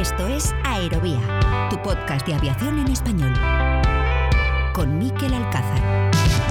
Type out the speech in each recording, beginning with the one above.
Esto es Aerovía, tu podcast de aviación en español. Con Mikel Alcázar.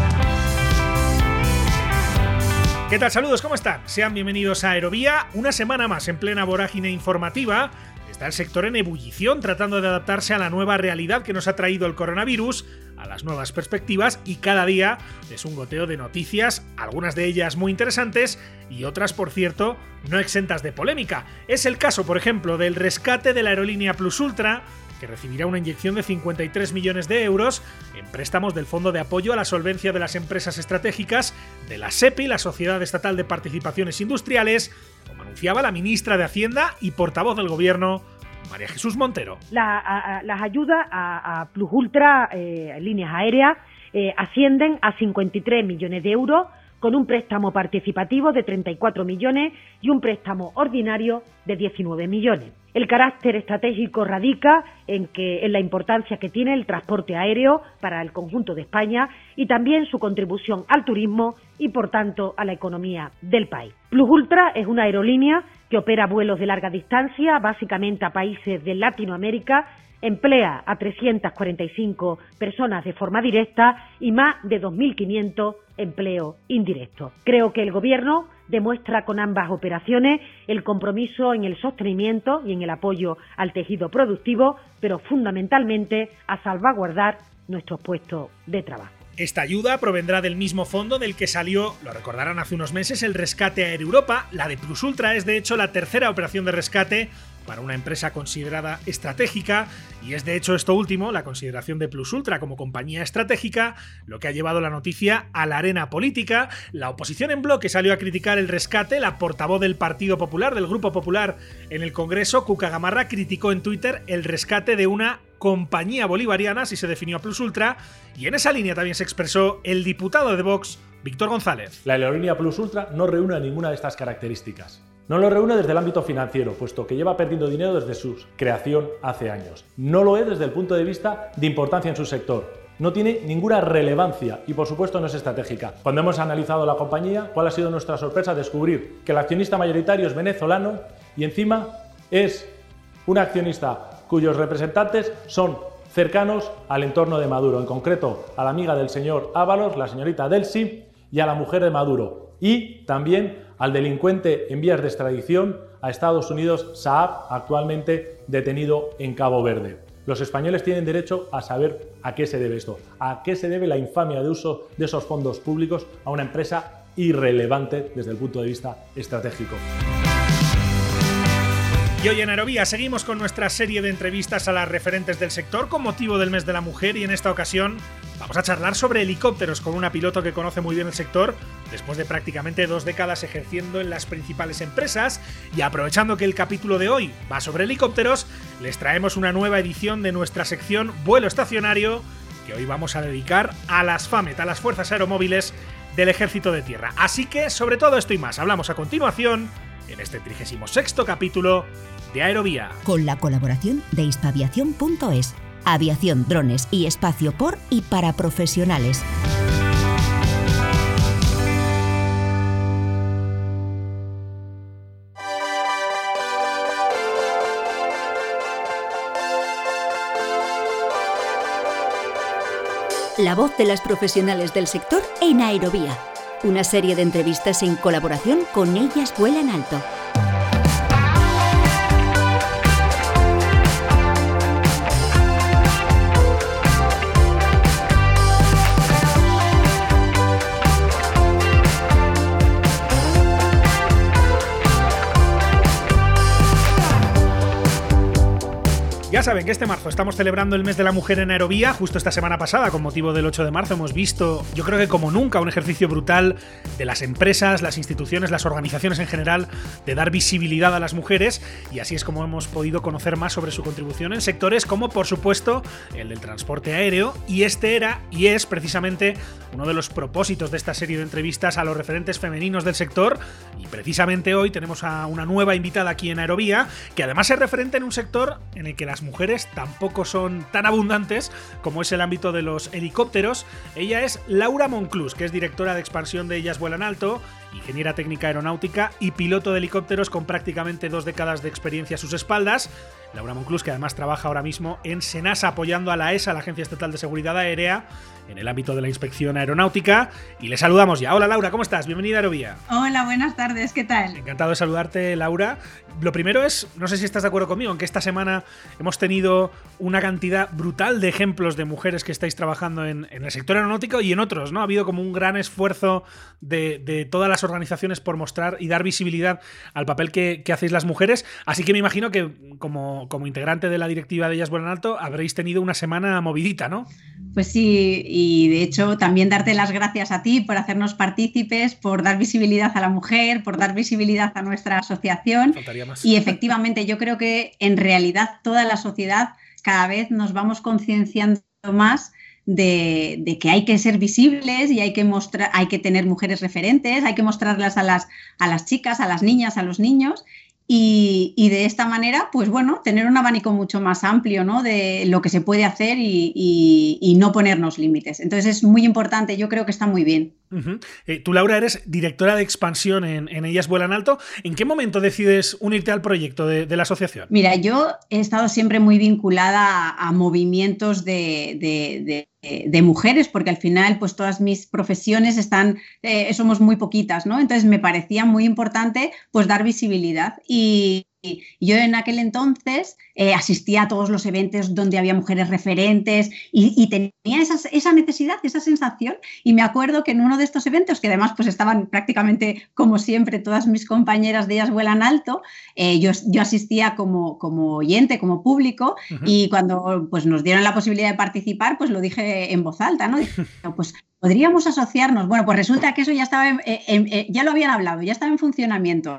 ¿Qué tal? Saludos, ¿cómo están? Sean bienvenidos a Aerovía. Una semana más en plena vorágine informativa. Está el sector en ebullición, tratando de adaptarse a la nueva realidad que nos ha traído el coronavirus, a las nuevas perspectivas, y cada día es un goteo de noticias, algunas de ellas muy interesantes y otras, por cierto, no exentas de polémica. Es el caso, por ejemplo, del rescate de la aerolínea Plus Ultra, que recibirá una inyección de 53 millones de euros en préstamos del Fondo de Apoyo a la Solvencia de las Empresas Estratégicas de la SEPI, la Sociedad Estatal de Participaciones Industriales, como anunciaba la ministra de Hacienda y portavoz del Gobierno, María Jesús Montero. Las ayudas a Plus Ultra, líneas aéreas, ascienden a 53 millones de euros, con un préstamo participativo de 34 millones y un préstamo ordinario de 19 millones. El carácter estratégico radica en la importancia que tiene el transporte aéreo para el conjunto de España y también su contribución al turismo y, por tanto, a la economía del país. Plus Ultra es una aerolínea que opera vuelos de larga distancia, básicamente a países de Latinoamérica, emplea a 345 personas de forma directa y más de 2.500 empleos indirectos. Creo que el Gobierno demuestra con ambas operaciones el compromiso en el sostenimiento y en el apoyo al tejido productivo, pero fundamentalmente a salvaguardar nuestros puestos de trabajo. Esta ayuda provendrá del mismo fondo del que salió, lo recordarán hace unos meses, el rescate a Air Europa. La de Plus Ultra es de hecho la tercera operación de rescate para una empresa considerada estratégica, y es de hecho esto último, la consideración de Plus Ultra como compañía estratégica, lo que ha llevado la noticia a la arena política. La oposición en bloque salió a criticar el rescate. La portavoz del Partido Popular, del Grupo Popular en el Congreso, Cuca Gamarra, criticó en Twitter el rescate de una compañía bolivariana, así se definió a Plus Ultra, y en esa línea también se expresó el diputado de Vox, Víctor González. La aerolínea Plus Ultra no reúne ninguna de estas características. No lo reúne desde el ámbito financiero, puesto que lleva perdiendo dinero desde su creación hace años. No lo es desde el punto de vista de importancia en su sector. No tiene ninguna relevancia y, por supuesto, no es estratégica. Cuando hemos analizado la compañía, ¿cuál ha sido nuestra sorpresa? Descubrir que el accionista mayoritario es venezolano y encima es un accionista cuyos representantes son cercanos al entorno de Maduro, en concreto a la amiga del señor Ábalos, la señorita Delcy, y a la mujer de Maduro, y también al delincuente en vías de extradición a Estados Unidos, Saab, actualmente detenido en Cabo Verde. Los españoles tienen derecho a saber a qué se debe esto, a qué se debe la infamia de uso de esos fondos públicos a una empresa irrelevante desde el punto de vista estratégico. Y hoy en Aerovía seguimos con nuestra serie de entrevistas a las referentes del sector con motivo del mes de la mujer, y en esta ocasión vamos a charlar sobre helicópteros con una piloto que conoce muy bien el sector después de prácticamente 2 décadas ejerciendo en las principales empresas. Y aprovechando que el capítulo de hoy va sobre helicópteros, les traemos una nueva edición de nuestra sección Vuelo Estacionario, que hoy vamos a dedicar a las FAMET, a las Fuerzas Aeromóviles del Ejército de Tierra. Así que sobre todo esto y más hablamos a continuación en este 36º capítulo de Aerovía. Con la colaboración de hispaviación.es, aviación, drones y espacio por y para profesionales. La voz de las profesionales del sector en Aerovía. Una serie de entrevistas en colaboración con Ellas Vuelan Alto. Ya saben que este marzo estamos celebrando el mes de la mujer en Aerovía. Justo esta semana pasada, con motivo del 8 de marzo, hemos visto, yo creo que como nunca, un ejercicio brutal de las empresas, las instituciones, las organizaciones en general, de dar visibilidad a las mujeres, y así es como hemos podido conocer más sobre su contribución en sectores como, por supuesto, el del transporte aéreo, y este era y es precisamente uno de los propósitos de esta serie de entrevistas a los referentes femeninos del sector, y precisamente hoy tenemos a una nueva invitada aquí en Aerovía, que además es referente en un sector en el que las mujeres tampoco son tan abundantes como es el ámbito de los helicópteros. Ella es Laura Monclús, que es directora de expansión de Ellas Vuelan Alto ingeniera técnica aeronáutica y piloto de helicópteros con prácticamente 2 décadas de experiencia a sus espaldas. Laura Monclús, que además trabaja ahora mismo en SENASA apoyando a la ESA, la Agencia Estatal de Seguridad Aérea, en el ámbito de la inspección aeronáutica. Y le saludamos ya. Hola Laura, ¿cómo estás? Bienvenida a Aerovía. Hola, buenas tardes, ¿qué tal? Encantado de saludarte, Laura. Lo primero es, no sé si estás de acuerdo conmigo, en que esta semana hemos tenido una cantidad brutal de ejemplos de mujeres que estáis trabajando en el sector aeronáutico y en otros, ¿no? Ha habido como un gran esfuerzo de todas las organizaciones por mostrar y dar visibilidad al papel que hacéis las mujeres. Así que me imagino que como integrante de la directiva de Ellas Vuelan Alto habréis tenido una semana movidita, ¿no? Pues sí, y de hecho también darte las gracias a ti por hacernos partícipes, por dar visibilidad a la mujer, por dar visibilidad a nuestra asociación. Faltaría más. Y efectivamente yo creo que en realidad toda la sociedad cada vez nos vamos concienciando más de que hay que ser visibles y hay que mostrar, hay que tener mujeres referentes, hay que mostrarlas a las chicas, a las niñas, a los niños. Y de esta manera, pues bueno, tener un abanico mucho más amplio, ¿no?, de lo que se puede hacer y no ponernos límites. Entonces es muy importante, yo creo que está muy bien. Uh-huh. Tú, Laura, eres directora de expansión en Ellas Vuelan Alto. ¿En qué momento decides unirte al proyecto de la asociación? Mira, yo he estado siempre muy vinculada a movimientos de mujeres, porque al final pues todas mis profesiones somos muy poquitas, ¿no? Entonces me parecía muy importante pues dar visibilidad y yo en aquel entonces asistía a todos los eventos donde había mujeres referentes y tenía esa necesidad, esa sensación, y me acuerdo que en uno de estos eventos, que además pues estaban prácticamente como siempre todas mis compañeras de Ellas Vuelan Alto, yo asistía como oyente, como público. Uh-huh. Y cuando pues nos dieron la posibilidad de participar, pues lo dije en voz alta, ¿no? Dije, pues podríamos asociarnos. Bueno, pues resulta que eso ya estaba ya lo habían hablado, ya estaba en funcionamiento.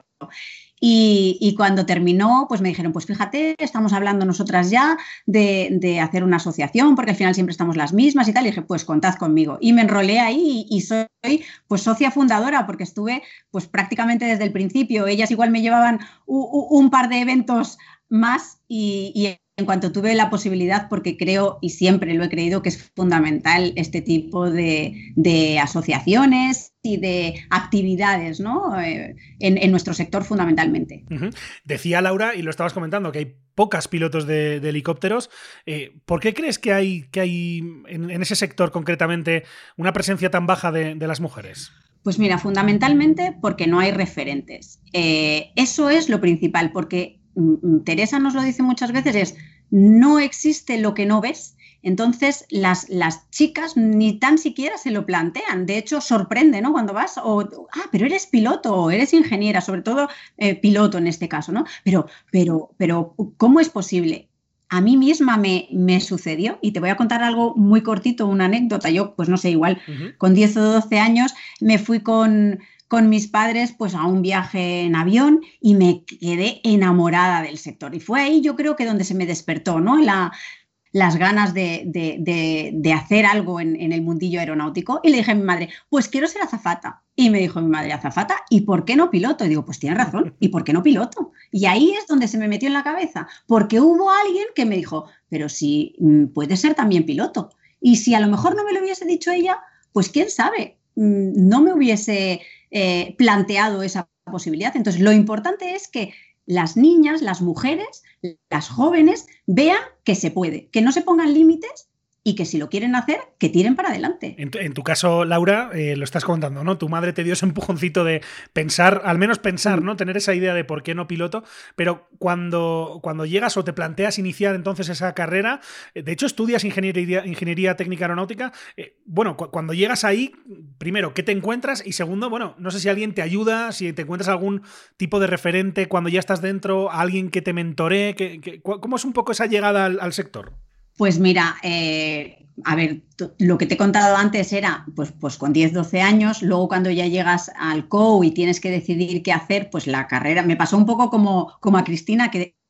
Y cuando terminó, pues me dijeron, pues fíjate, estamos hablando nosotras ya de hacer una asociación, porque al final siempre estamos las mismas y tal. Y dije, pues contad conmigo. Y me enrolé ahí y soy pues socia fundadora, porque estuve pues prácticamente desde el principio. Ellas igual me llevaban un par de eventos más y en cuanto tuve la posibilidad, porque creo y siempre lo he creído que es fundamental este tipo de asociaciones y de actividades, ¿no?, en nuestro sector fundamentalmente. Uh-huh. Decía Laura, y lo estabas comentando, que hay pocas pilotos de helicópteros. ¿Por qué crees que hay en ese sector concretamente una presencia tan baja de las mujeres? Pues mira, fundamentalmente porque no hay referentes. Eso es lo principal, porque Teresa nos lo dice muchas veces, no existe lo que no ves. Entonces las chicas ni tan siquiera se lo plantean. De hecho, sorprende, ¿no?, cuando vas, pero eres piloto o eres ingeniera, sobre todo piloto en este caso, ¿no? Pero ¿cómo es posible? A mí misma me sucedió, y te voy a contar algo muy cortito, una anécdota. Yo, pues no sé, igual con 10 o 12 años me fui con mis padres pues a un viaje en avión y me quedé enamorada del sector. Y fue ahí, yo creo que donde se me despertó, ¿no?, las ganas de hacer algo en el mundillo aeronáutico. Y le dije a mi madre, pues quiero ser azafata. Y me dijo mi madre, ¿azafata? ¿Y por qué no piloto? Y digo, pues tienes razón, ¿y por qué no piloto? Y ahí es donde se me metió en la cabeza, porque hubo alguien que me dijo, pero si puedes ser también piloto. Y si a lo mejor no me lo hubiese dicho ella, pues quién sabe, no me hubiese planteado esa posibilidad. Entonces, lo importante es que las niñas, las mujeres, las jóvenes vean que se puede, que no se pongan límites y que si lo quieren hacer, que tiren para adelante. En tu caso, Laura, lo estás contando, ¿no? Tu madre te dio ese empujoncito de pensar, al menos pensar, ¿no? Tener esa idea de por qué no piloto, pero cuando llegas o te planteas iniciar entonces esa carrera, de hecho estudias ingeniería técnica aeronáutica, cuando llegas ahí, primero, ¿qué te encuentras? Y segundo, no sé si alguien te ayuda, si te encuentras algún tipo de referente cuando ya estás dentro, alguien que te mentoree, ¿cómo es un poco esa llegada al sector? Pues mira, a ver, lo que te he contado antes era pues con 10, 12 años, luego cuando ya llegas al COU y tienes que decidir qué hacer, pues la carrera, me pasó un poco como a Cristina, que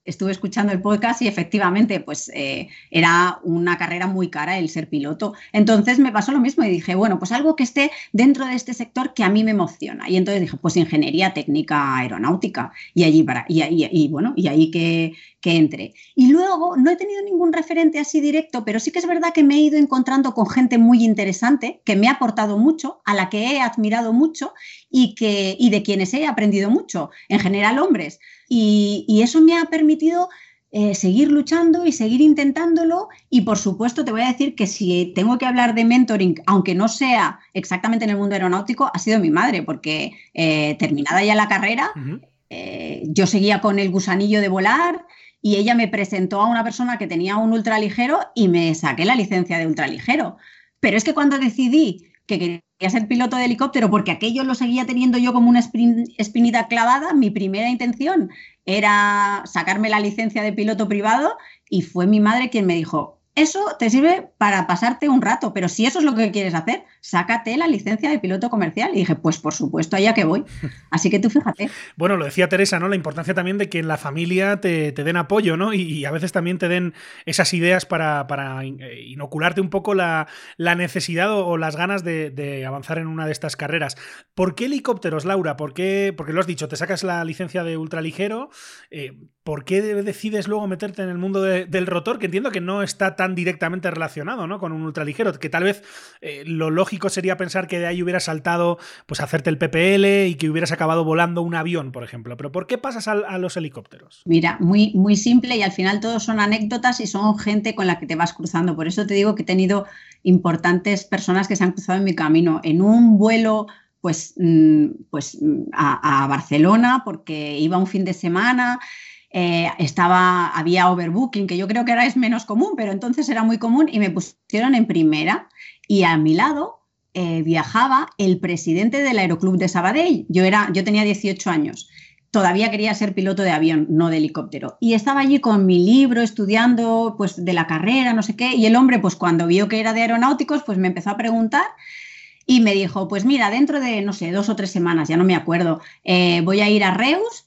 estuve escuchando el podcast y efectivamente pues era una carrera muy cara el ser piloto. Entonces me pasó lo mismo y dije, bueno, pues algo que esté dentro de este sector que a mí me emociona. Y entonces dije, pues ingeniería técnica aeronáutica. Y ahí que entré. Y luego no he tenido ningún referente así directo, pero sí que es verdad que me he ido encontrando con gente muy interesante, que me ha aportado mucho, a la que he admirado mucho y de quienes he aprendido mucho, en general hombres. Y eso me ha permitido seguir luchando y seguir intentándolo. Y por supuesto te voy a decir que si tengo que hablar de mentoring, aunque no sea exactamente en el mundo aeronáutico, ha sido mi madre, porque terminada ya la carrera, yo seguía con el gusanillo de volar y ella me presentó a una persona que tenía un ultraligero y me saqué la licencia de ultraligero. Pero es que cuando decidí que quería ser piloto de helicóptero, porque aquello lo seguía teniendo yo como una espinita clavada, mi primera intención era sacarme la licencia de piloto privado y fue mi madre quien me dijo, eso te sirve para pasarte un rato, pero si eso es lo que quieres hacer, sácate la licencia de piloto comercial. Y dije, pues por supuesto, allá que voy. Así que tú fíjate. Bueno, lo decía Teresa, ¿no? La importancia también de que en la familia te den apoyo, ¿no? Y a veces también te den esas ideas para inocularte un poco la necesidad o las ganas de avanzar en una de estas carreras. ¿Por qué helicópteros, Laura? ¿Por qué? Porque lo has dicho, te sacas la licencia de ultraligero. ¿Por qué decides luego meterte en el mundo del rotor? Que entiendo que no está tan directamente relacionado, ¿no? Con un ultraligero, que tal vez lo lógico sería pensar que de ahí hubieras saltado pues a hacerte el PPL y que hubieras acabado volando un avión, por ejemplo. Pero ¿por qué pasas a los helicópteros? Mira, muy, muy simple y al final todos son anécdotas y son gente con la que te vas cruzando. Por eso te digo que he tenido importantes personas que se han cruzado en mi camino. En un vuelo pues a Barcelona, porque iba un fin de semana. Había overbooking, que yo creo que ahora es menos común, pero entonces era muy común y me pusieron en primera y a mi lado viajaba el presidente del Aeroclub de Sabadell. Yo tenía 18 años, todavía quería ser piloto de avión, no de helicóptero, y estaba allí con mi libro estudiando pues de la carrera, no sé qué, y el hombre pues cuando vio que era de aeronáuticos pues me empezó a preguntar y me dijo, pues mira, dentro de, no sé, 2 o 3 semanas, ya no me acuerdo, voy a ir a Reus.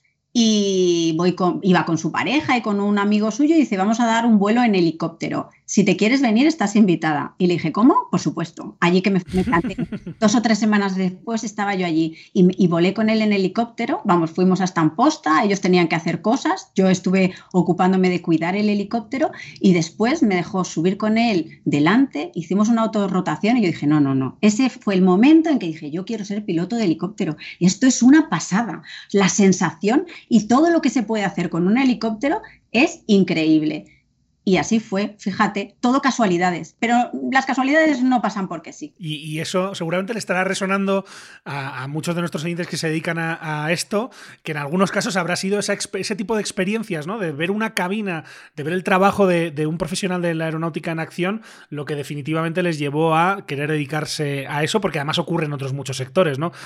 Y iba con su pareja y con un amigo suyo y dice, vamos a dar un vuelo en helicóptero. Si te quieres venir, estás invitada. Y le dije, ¿cómo? Por supuesto. Allí que me planté. 2 o 3 semanas después estaba yo allí y volé con él en helicóptero. Vamos, fuimos hasta Amposta, ellos tenían que hacer cosas. Yo estuve ocupándome de cuidar el helicóptero y después me dejó subir con él delante. Hicimos una autorrotación y yo dije, no. Ese fue el momento en que dije, yo quiero ser piloto de helicóptero. Y esto es una pasada. La sensación y todo lo que se puede hacer con un helicóptero es increíble. Y así fue, fíjate, todo casualidades. Pero las casualidades no pasan porque sí. Y eso seguramente le estará resonando a muchos de nuestros oyentes que se dedican a esto, que en algunos casos habrá sido ese tipo de experiencias, ¿no? De ver una cabina, de ver el trabajo de un profesional de la aeronáutica en acción, lo que definitivamente les llevó a querer dedicarse a eso, porque además ocurre en otros muchos sectores, ¿no?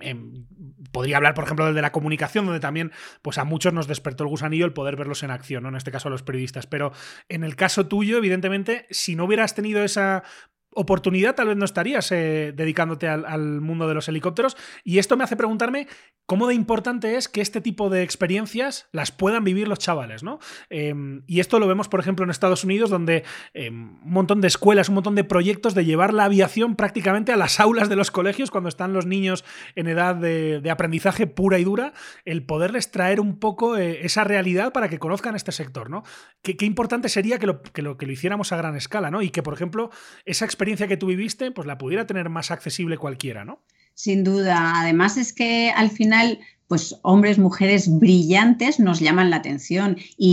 Podría hablar, por ejemplo, del de la comunicación, donde también pues a muchos nos despertó el gusanillo el poder verlos en acción, ¿no? En este caso a los periodistas. Pero en el caso tuyo, evidentemente, si no hubieras tenido esa oportunidad, tal vez no estarías dedicándote al mundo de los helicópteros. Y esto me hace preguntarme cómo de importante es que este tipo de experiencias las puedan vivir los chavales, ¿no? Y esto lo vemos, por ejemplo, en Estados Unidos, donde un montón de escuelas, un montón de proyectos de llevar la aviación prácticamente a las aulas de los colegios cuando están los niños en edad de aprendizaje pura y dura, el poderles traer un poco esa realidad para que conozcan este sector, ¿no? Qué importante sería que lo hiciéramos a gran escala, ¿no? Y que, por ejemplo, esa experiencia que tú viviste, pues la pudiera tener más accesible cualquiera, ¿no? Sin duda. Además es que al final, pues hombres, mujeres brillantes nos llaman la atención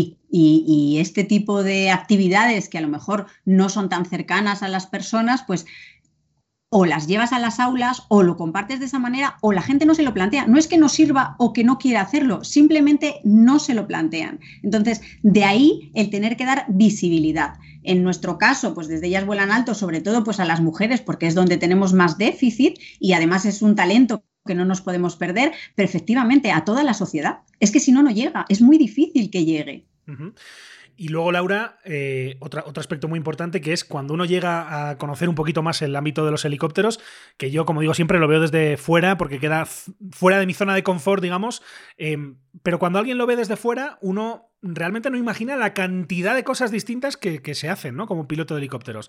y este tipo de actividades que a lo mejor no son tan cercanas a las personas, pues o las llevas a las aulas o lo compartes de esa manera o la gente no se lo plantea. No es que no sirva o que no quiera hacerlo, simplemente no se lo plantean. Entonces, de ahí el tener que dar visibilidad. En nuestro caso, pues desde Ellas Vuelan Alto, sobre todo pues a las mujeres, porque es donde tenemos más déficit y además es un talento que no nos podemos perder, pero efectivamente a toda la sociedad. Es que si no, no llega. Es muy difícil que llegue. Uh-huh. Y luego, Laura, otro aspecto muy importante, que es cuando uno llega a conocer un poquito más el ámbito de los helicópteros, que yo, como digo, siempre lo veo desde fuera, porque queda fuera de mi zona de confort, digamos, pero cuando alguien lo ve desde fuera, uno realmente no imagina la cantidad de cosas distintas que se hacen, ¿no? Como piloto de helicópteros.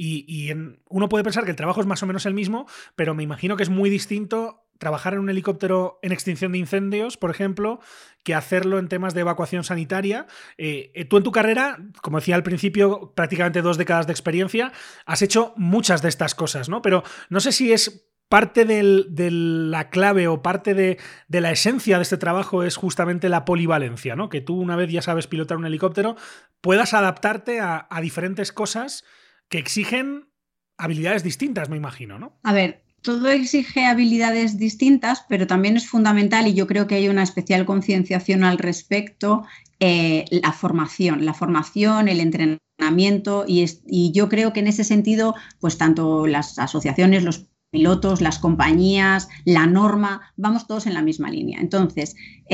Uno puede pensar que el trabajo es más o menos el mismo, pero me imagino que es muy distinto trabajar en un helicóptero en extinción de incendios, por ejemplo, que hacerlo en temas de evacuación sanitaria. Tú en tu carrera, como decía al principio, prácticamente 2 décadas de experiencia, has hecho muchas de estas cosas, ¿no? Pero no sé si es parte de la clave o parte de la esencia de este trabajo es justamente la polivalencia, ¿no? Que tú, una vez ya sabes pilotar un helicóptero, puedas adaptarte a diferentes cosas que exigen habilidades distintas, me imagino, ¿no? A ver, todo exige habilidades distintas, pero también es fundamental, y yo creo que hay una especial concienciación al respecto, la formación, el entrenamiento, y yo creo que en ese sentido, pues tanto las asociaciones, los pilotos, las compañías, la norma, vamos todos en la misma línea. Entonces,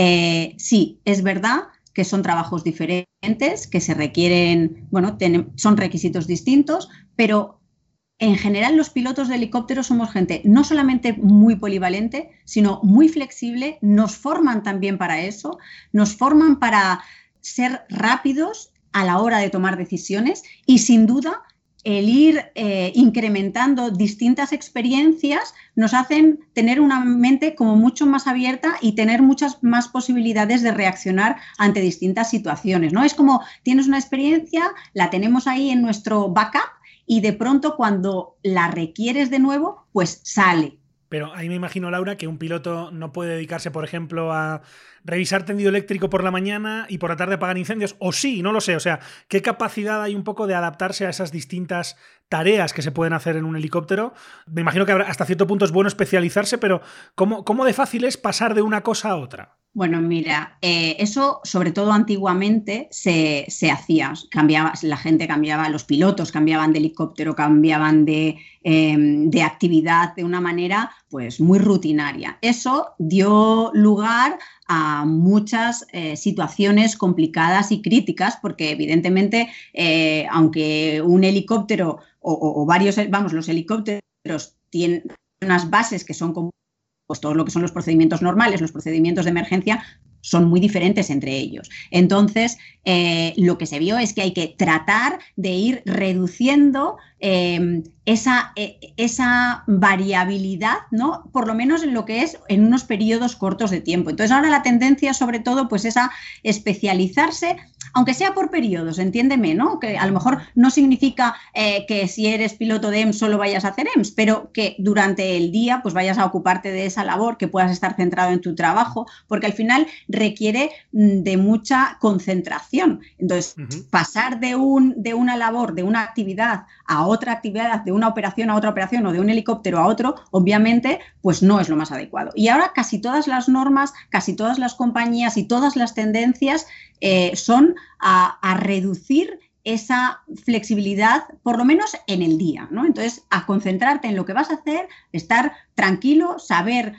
sí, es verdad que son trabajos diferentes, que se requieren, bueno, son requisitos distintos, pero en general los pilotos de helicópteros somos gente no solamente muy polivalente, sino muy flexible, nos forman también para eso, nos forman para ser rápidos a la hora de tomar decisiones y sin duda el ir incrementando distintas experiencias nos hacen tener una mente como mucho más abierta y tener muchas más posibilidades de reaccionar ante distintas situaciones, ¿no? Es como tienes una experiencia, la tenemos ahí en nuestro backup y de pronto cuando la requieres de nuevo, pues sale. Pero ahí me imagino, Laura, que un piloto no puede dedicarse, por ejemplo, a revisar tendido eléctrico por la mañana y por la tarde apagar incendios. O sí, no lo sé. O sea, ¿qué capacidad hay un poco de adaptarse a esas distintas tareas que se pueden hacer en un helicóptero? Me imagino que hasta cierto punto es bueno especializarse, pero ¿cómo de fácil es pasar de una cosa a otra? Bueno, mira, eso sobre todo antiguamente se hacía, la gente cambiaba, los pilotos cambiaban de helicóptero, cambiaban de actividad de una manera pues muy rutinaria. Eso dio lugar a muchas situaciones complicadas y críticas porque evidentemente aunque un helicóptero o varios, los helicópteros tienen unas bases que son como pues todo lo que son los procedimientos normales, los procedimientos de emergencia, son muy diferentes entre ellos. Entonces, lo que se vio es que hay que tratar de ir reduciendo esa variabilidad, ¿no? Por lo menos en lo que es en unos periodos cortos de tiempo. Entonces, ahora la tendencia, sobre todo, pues es a especializarse, aunque sea por periodos, entiéndeme, ¿no? Que a lo mejor no significa que si eres piloto de EMS solo vayas a hacer EMS, pero que durante el día pues vayas a ocuparte de esa labor, que puedas estar centrado en tu trabajo, porque al final requiere de mucha concentración. Entonces, pasar de una labor, de una actividad a otra actividad, de una operación a otra operación o de un helicóptero a otro, obviamente, pues no es lo más adecuado. Y ahora casi todas las normas, casi todas las compañías y todas las tendencias son a reducir esa flexibilidad, por lo menos en el día, ¿no? Entonces, a concentrarte en lo que vas a hacer, estar tranquilo, saber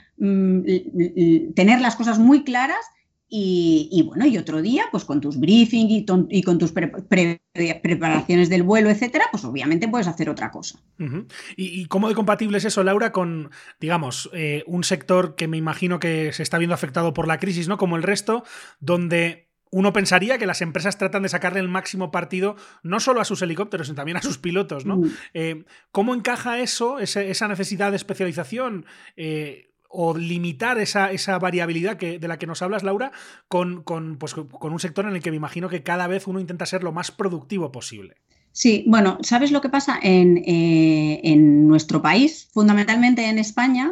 tener las cosas muy claras y bueno, y otro día, pues con tus briefings y con tus preparaciones del vuelo, etcétera, pues obviamente puedes hacer otra cosa. ¿Y cómo de compatible es eso, Laura, con, digamos, un sector que me imagino que se está viendo afectado por la crisis, ¿no? Como el resto, donde uno pensaría que las empresas tratan de sacarle el máximo partido no solo a sus helicópteros, sino también a sus pilotos, ¿no? ¿Cómo encaja eso, esa necesidad de especialización o limitar esa variabilidad de la que nos hablas, Laura, con un sector en el que me imagino que cada vez uno intenta ser lo más productivo posible? Sí, bueno, ¿sabes lo que pasa? En nuestro país, fundamentalmente en España,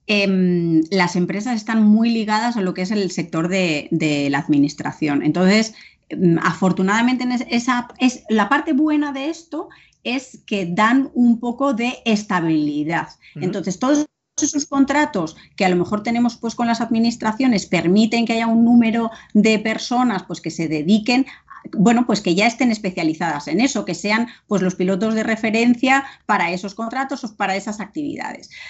las empresas están muy ligadas a lo que es el sector de la administración. Entonces, afortunadamente, la parte buena de esto es que dan un poco de estabilidad. Entonces, todos esos contratos que a lo mejor tenemos pues con las administraciones permiten que haya un número de personas pues que se dediquen, bueno, pues que ya estén especializadas en eso, que sean pues los pilotos de referencia para esos contratos o para esas actividades.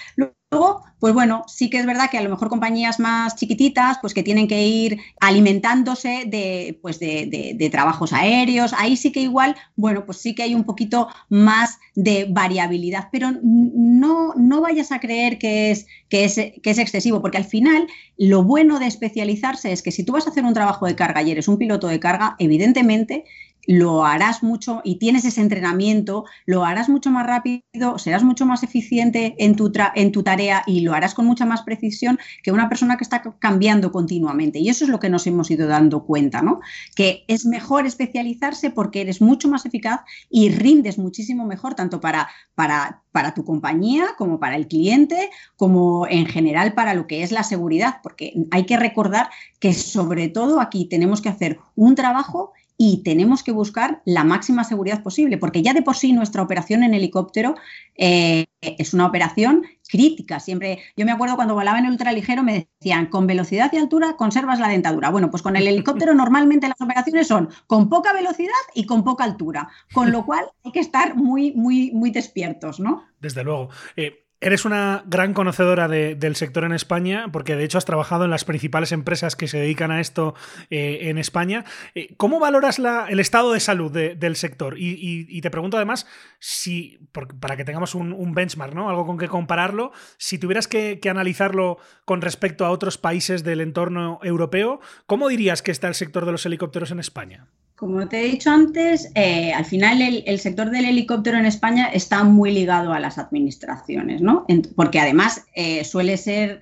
pues bueno, sí que es verdad que a lo mejor compañías más chiquititas, pues que tienen que ir alimentándose de trabajos aéreos, ahí sí que igual, bueno, pues sí que hay un poquito más de variabilidad, pero no vayas a creer que es excesivo, porque al final lo bueno de especializarse es que si tú vas a hacer un trabajo de carga y eres un piloto de carga, evidentemente lo harás mucho y tienes ese entrenamiento, lo harás mucho más rápido, serás mucho más eficiente en tu tarea y lo harás con mucha más precisión que una persona que está cambiando continuamente. Y eso es lo que nos hemos ido dando cuenta, ¿no? Que es mejor especializarse porque eres mucho más eficaz y rindes muchísimo mejor, tanto para tu compañía como para el cliente, como en general para lo que es la seguridad, porque hay que recordar que sobre todo aquí tenemos que hacer un trabajo y tenemos que buscar la máxima seguridad posible, porque ya de por sí nuestra operación en helicóptero es una operación crítica. Siempre, yo me acuerdo cuando volaba en el ultraligero me decían, con velocidad y altura conservas la dentadura. Bueno, pues con el helicóptero normalmente las operaciones son con poca velocidad y con poca altura, con lo cual hay que estar muy, muy, muy despiertos, ¿no? Desde luego. Eres una gran conocedora del sector en España, porque de hecho has trabajado en las principales empresas que se dedican a esto en España. ¿Cómo valoras el estado de salud del sector? Y te pregunto además, para que tengamos un benchmark, ¿no? Algo con que compararlo, si tuvieras que analizarlo con respecto a otros países del entorno europeo, ¿cómo dirías que está el sector de los helicópteros en España? Como te he dicho antes, al final el sector del helicóptero en España está muy ligado a las administraciones, ¿no? Porque además suelen ser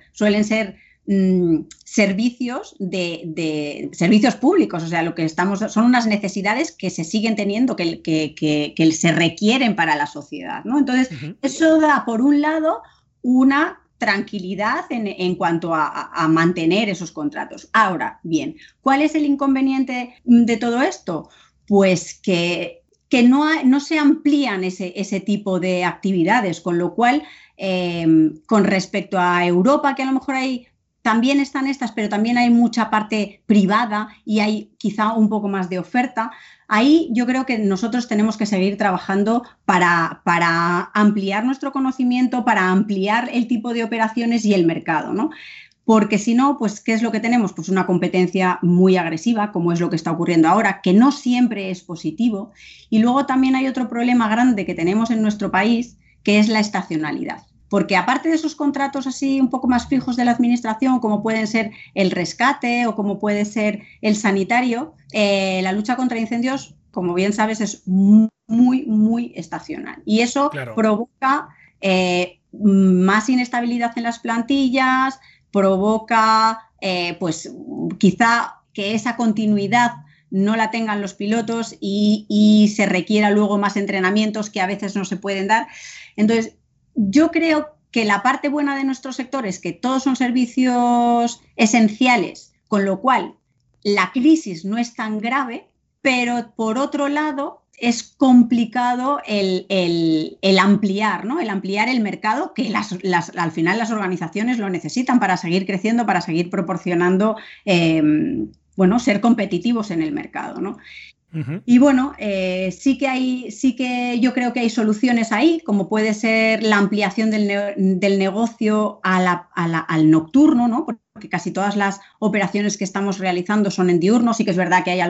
servicios de servicios públicos, o sea, lo que son unas necesidades que se siguen teniendo, que se requieren para la sociedad, ¿no? Entonces, eso da, por un lado, una tranquilidad en cuanto a mantener esos contratos. Ahora, bien, ¿cuál es el inconveniente de todo esto? Pues que no se amplían ese tipo de actividades, con lo cual, con respecto a Europa, que a lo mejor también están estas, pero también hay mucha parte privada y hay quizá un poco más de oferta. Ahí yo creo que nosotros tenemos que seguir trabajando para ampliar nuestro conocimiento, para ampliar el tipo de operaciones y el mercado, ¿no? Porque si no, pues ¿qué es lo que tenemos? Pues una competencia muy agresiva, como es lo que está ocurriendo ahora, que no siempre es positivo. Y luego también hay otro problema grande que tenemos en nuestro país, que es la estacionalidad. Porque aparte de esos contratos así un poco más fijos de la administración, como pueden ser el rescate o como puede ser el sanitario, la lucha contra incendios, como bien sabes, es muy, muy estacional. Y eso provoca más inestabilidad en las plantillas, provoca pues quizá que esa continuidad no la tengan los pilotos y se requiera luego más entrenamientos que a veces no se pueden dar. Entonces, yo creo que la parte buena de nuestro sector es que todos son servicios esenciales, con lo cual la crisis no es tan grave, pero por otro lado es complicado el ampliar, ¿no? El ampliar el mercado, que al final las organizaciones lo necesitan para seguir creciendo, para seguir proporcionando, ser competitivos en el mercado, ¿no? Y bueno, sí que yo creo que hay soluciones ahí, como puede ser la ampliación del negocio al nocturno, ¿no? Porque casi todas las operaciones que estamos realizando son en diurno. Sí que es verdad que hay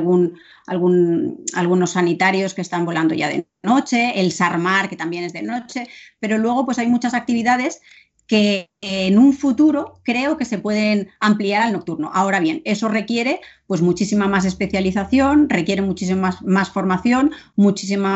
algunos sanitarios que están volando ya de noche, el SARMAR, que también es de noche, pero luego pues hay muchas actividades que en un futuro creo que se pueden ampliar al nocturno. Ahora bien, eso requiere pues muchísima más especialización, requiere muchísima más formación, muchísimo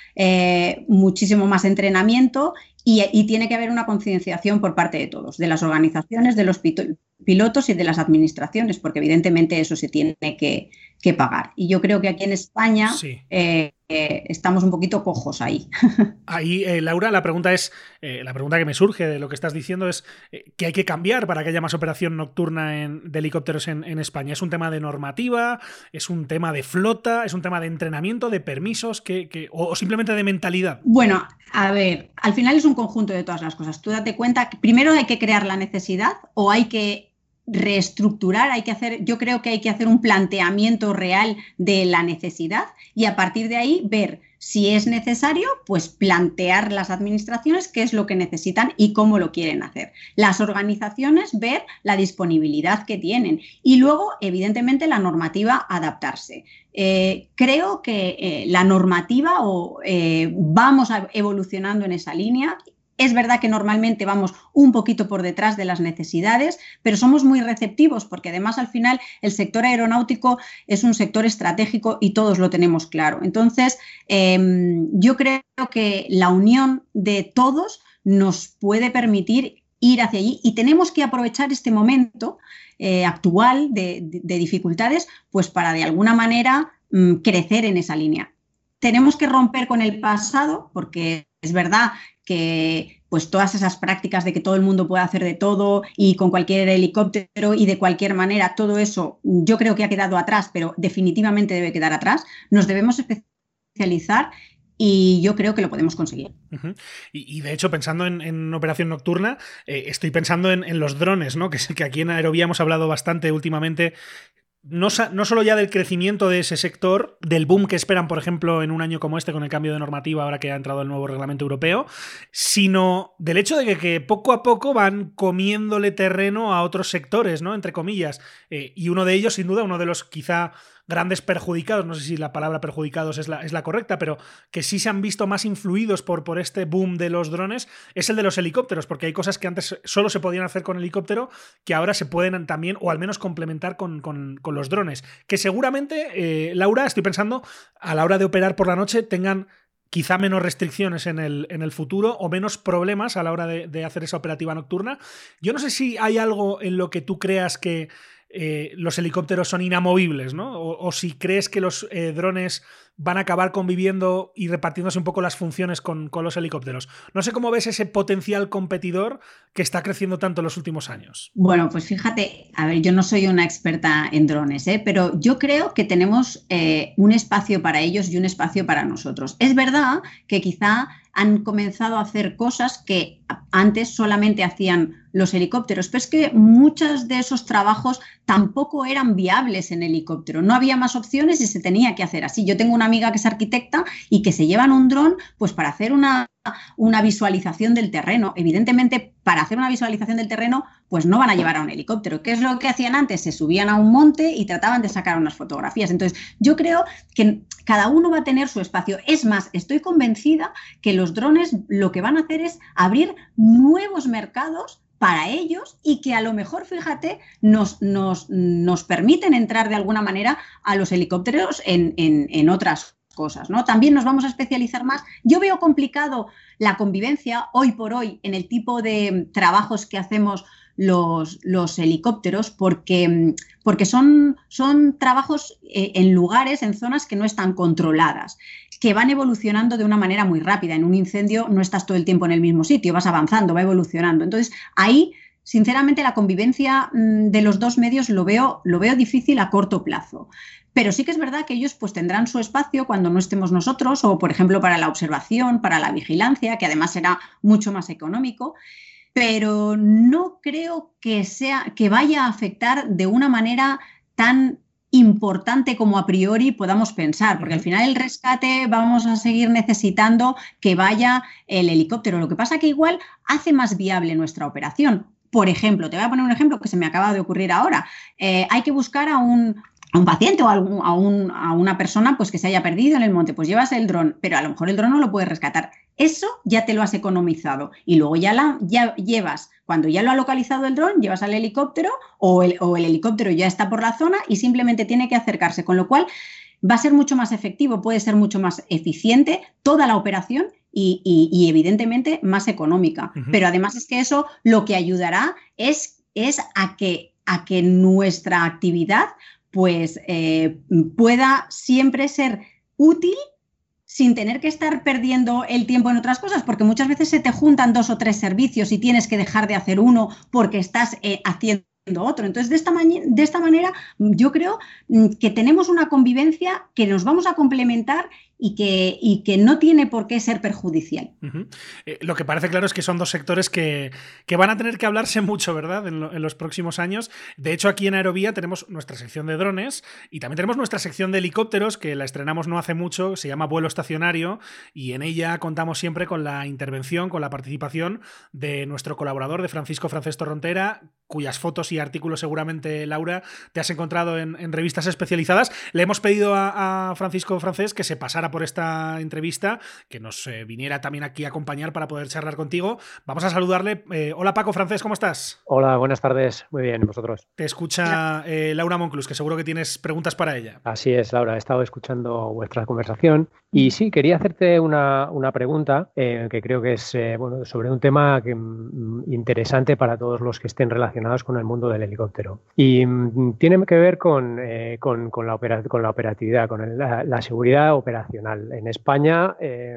más entrenamiento y tiene que haber una concienciación por parte de todos, de las organizaciones, de los pilotos y de las administraciones, porque evidentemente eso se tiene que pagar. Y yo creo que aquí en España estamos un poquito cojos ahí. Ahí, Laura, la pregunta que me surge de lo que estás diciendo es ¿qué hay que cambiar para que haya más operación nocturna de helicópteros en España? ¿Es un tema de normativa? ¿Es un tema de flota? ¿Es un tema de entrenamiento, de permisos? ¿O simplemente de mentalidad? Bueno, a ver, al final es un conjunto de todas las cosas. Tú date cuenta que primero hay que crear la necesidad o hay que reestructurar, yo creo que hay que hacer un planteamiento real de la necesidad y a partir de ahí ver Si es necesario, pues plantear las administraciones qué es lo que necesitan y cómo lo quieren hacer. Las organizaciones ver la disponibilidad que tienen y luego, evidentemente, la normativa adaptarse. Creo que la normativa vamos evolucionando en esa línea. Es verdad que normalmente vamos un poquito por detrás de las necesidades, pero somos muy receptivos porque además al final el sector aeronáutico es un sector estratégico y todos lo tenemos claro. Entonces, yo creo que la unión de todos nos puede permitir ir hacia allí y tenemos que aprovechar este momento actual de dificultades pues para de alguna manera crecer en esa línea. Tenemos que romper con el pasado porque es verdad que pues todas esas prácticas de que todo el mundo puede hacer de todo y con cualquier helicóptero y de cualquier manera, todo eso yo creo que ha quedado atrás, pero definitivamente debe quedar atrás. Nos debemos especializar y yo creo que lo podemos conseguir. Uh-huh. Y de hecho, pensando en operación nocturna, estoy pensando en los drones, ¿no? Que aquí en Aerovía hemos hablado bastante últimamente. No solo ya del crecimiento de ese sector, del boom que esperan, por ejemplo, en un año como este con el cambio de normativa ahora que ha entrado el nuevo reglamento europeo, sino del hecho de que poco a poco van comiéndole terreno a otros sectores, ¿no? Entre comillas. Y uno de ellos, sin duda, uno de los quizá grandes perjudicados, no sé si la palabra perjudicados es la correcta, pero que sí se han visto más influidos por este boom de los drones, es el de los helicópteros, porque hay cosas que antes solo se podían hacer con helicóptero que ahora se pueden también, o al menos complementar con los drones, que seguramente, Laura, estoy pensando, a la hora de operar por la noche tengan quizá menos restricciones en el futuro o menos problemas a la hora de hacer esa operativa nocturna. Yo no sé si hay algo en lo que tú creas que los helicópteros son inamovibles, ¿no? O si crees que los drones van a acabar conviviendo y repartiéndose un poco las funciones con los helicópteros. No sé cómo ves ese potencial competidor que está creciendo tanto en los últimos años. Bueno, pues fíjate, a ver, yo no soy una experta en drones, pero yo creo que tenemos un espacio para ellos y un espacio para nosotros. Es verdad que quizá han comenzado a hacer cosas que antes solamente hacían los helicópteros, pero es que muchos de esos trabajos tampoco eran viables en helicóptero. No había más opciones y se tenía que hacer así. Yo tengo una amiga que es arquitecta y que se llevan un dron pues para hacer una visualización del terreno. Evidentemente, para hacer una visualización del terreno, pues no van a llevar a un helicóptero. ¿Qué es lo que hacían antes? Se subían a un monte y trataban de sacar unas fotografías. Entonces, yo creo que cada uno va a tener su espacio. Es más, estoy convencida que los drones lo que van a hacer es abrir nuevos mercados para ellos y que a lo mejor, fíjate, nos permiten entrar de alguna manera a los helicópteros en otras cosas, ¿no? También nos vamos a especializar más. Yo veo complicado la convivencia hoy por hoy en el tipo de trabajos que hacemos los helicópteros porque son trabajos en lugares, en zonas que no están controladas, que van evolucionando de una manera muy rápida. En un incendio no estás todo el tiempo en el mismo sitio, vas avanzando, va evolucionando. Entonces, ahí, sinceramente, la convivencia de los dos medios lo veo difícil a corto plazo. Pero sí que es verdad que ellos pues tendrán su espacio cuando no estemos nosotros o, por ejemplo, para la observación, para la vigilancia, que además será mucho más económico. Pero no creo que vaya a afectar de una manera tan importante como a priori podamos pensar, porque al final el rescate vamos a seguir necesitando que vaya el helicóptero. Lo que pasa que igual hace más viable nuestra operación. Por ejemplo, te voy a poner un ejemplo que se me acaba de ocurrir ahora. Hay que buscar a un paciente o a una persona pues que se haya perdido en el monte, pues llevas el dron, pero a lo mejor el dron no lo puedes rescatar. Eso ya te lo has economizado y luego ya llevas, cuando ya lo ha localizado el dron, llevas al helicóptero o el helicóptero ya está por la zona y simplemente tiene que acercarse, con lo cual va a ser mucho más efectivo, puede ser mucho más eficiente toda la operación y evidentemente más económica. Uh-huh. Pero además es que eso lo que ayudará es a que nuestra actividad pues pueda siempre ser útil sin tener que estar perdiendo el tiempo en otras cosas, porque muchas veces se te juntan 2 o 3 servicios y tienes que dejar de hacer uno porque estás haciendo otro. Entonces, de esta manera, yo creo que tenemos una convivencia que nos vamos a complementar y que no tiene por qué ser perjudicial. Lo que parece claro es que son dos sectores que van a tener que hablarse mucho, ¿verdad?, en los próximos años. De hecho, aquí en Aerovía tenemos nuestra sección de drones y también tenemos nuestra sección de helicópteros, que la estrenamos no hace mucho, se llama Vuelo Estacionario, y en ella contamos siempre con la intervención, con la participación de nuestro colaborador, de Francisco Francés Torrontera, cuyas fotos y artículos seguramente, Laura, te has encontrado en revistas especializadas. Le hemos pedido a Francisco Francés que se pasara por esta entrevista, que nos viniera también aquí a acompañar para poder charlar contigo. Vamos a saludarle. Hola Paco Francés, ¿cómo estás? Hola, buenas tardes. Muy bien, ¿vosotros? Te escucha Laura Monclús, que seguro que tienes preguntas para ella. Así es, Laura. He estado escuchando vuestra conversación y sí, quería hacerte una pregunta que creo que es sobre un tema interesante para todos los que estén relacionados con el mundo del helicóptero. Y tiene que ver con la operatividad, con la seguridad operacional. En España,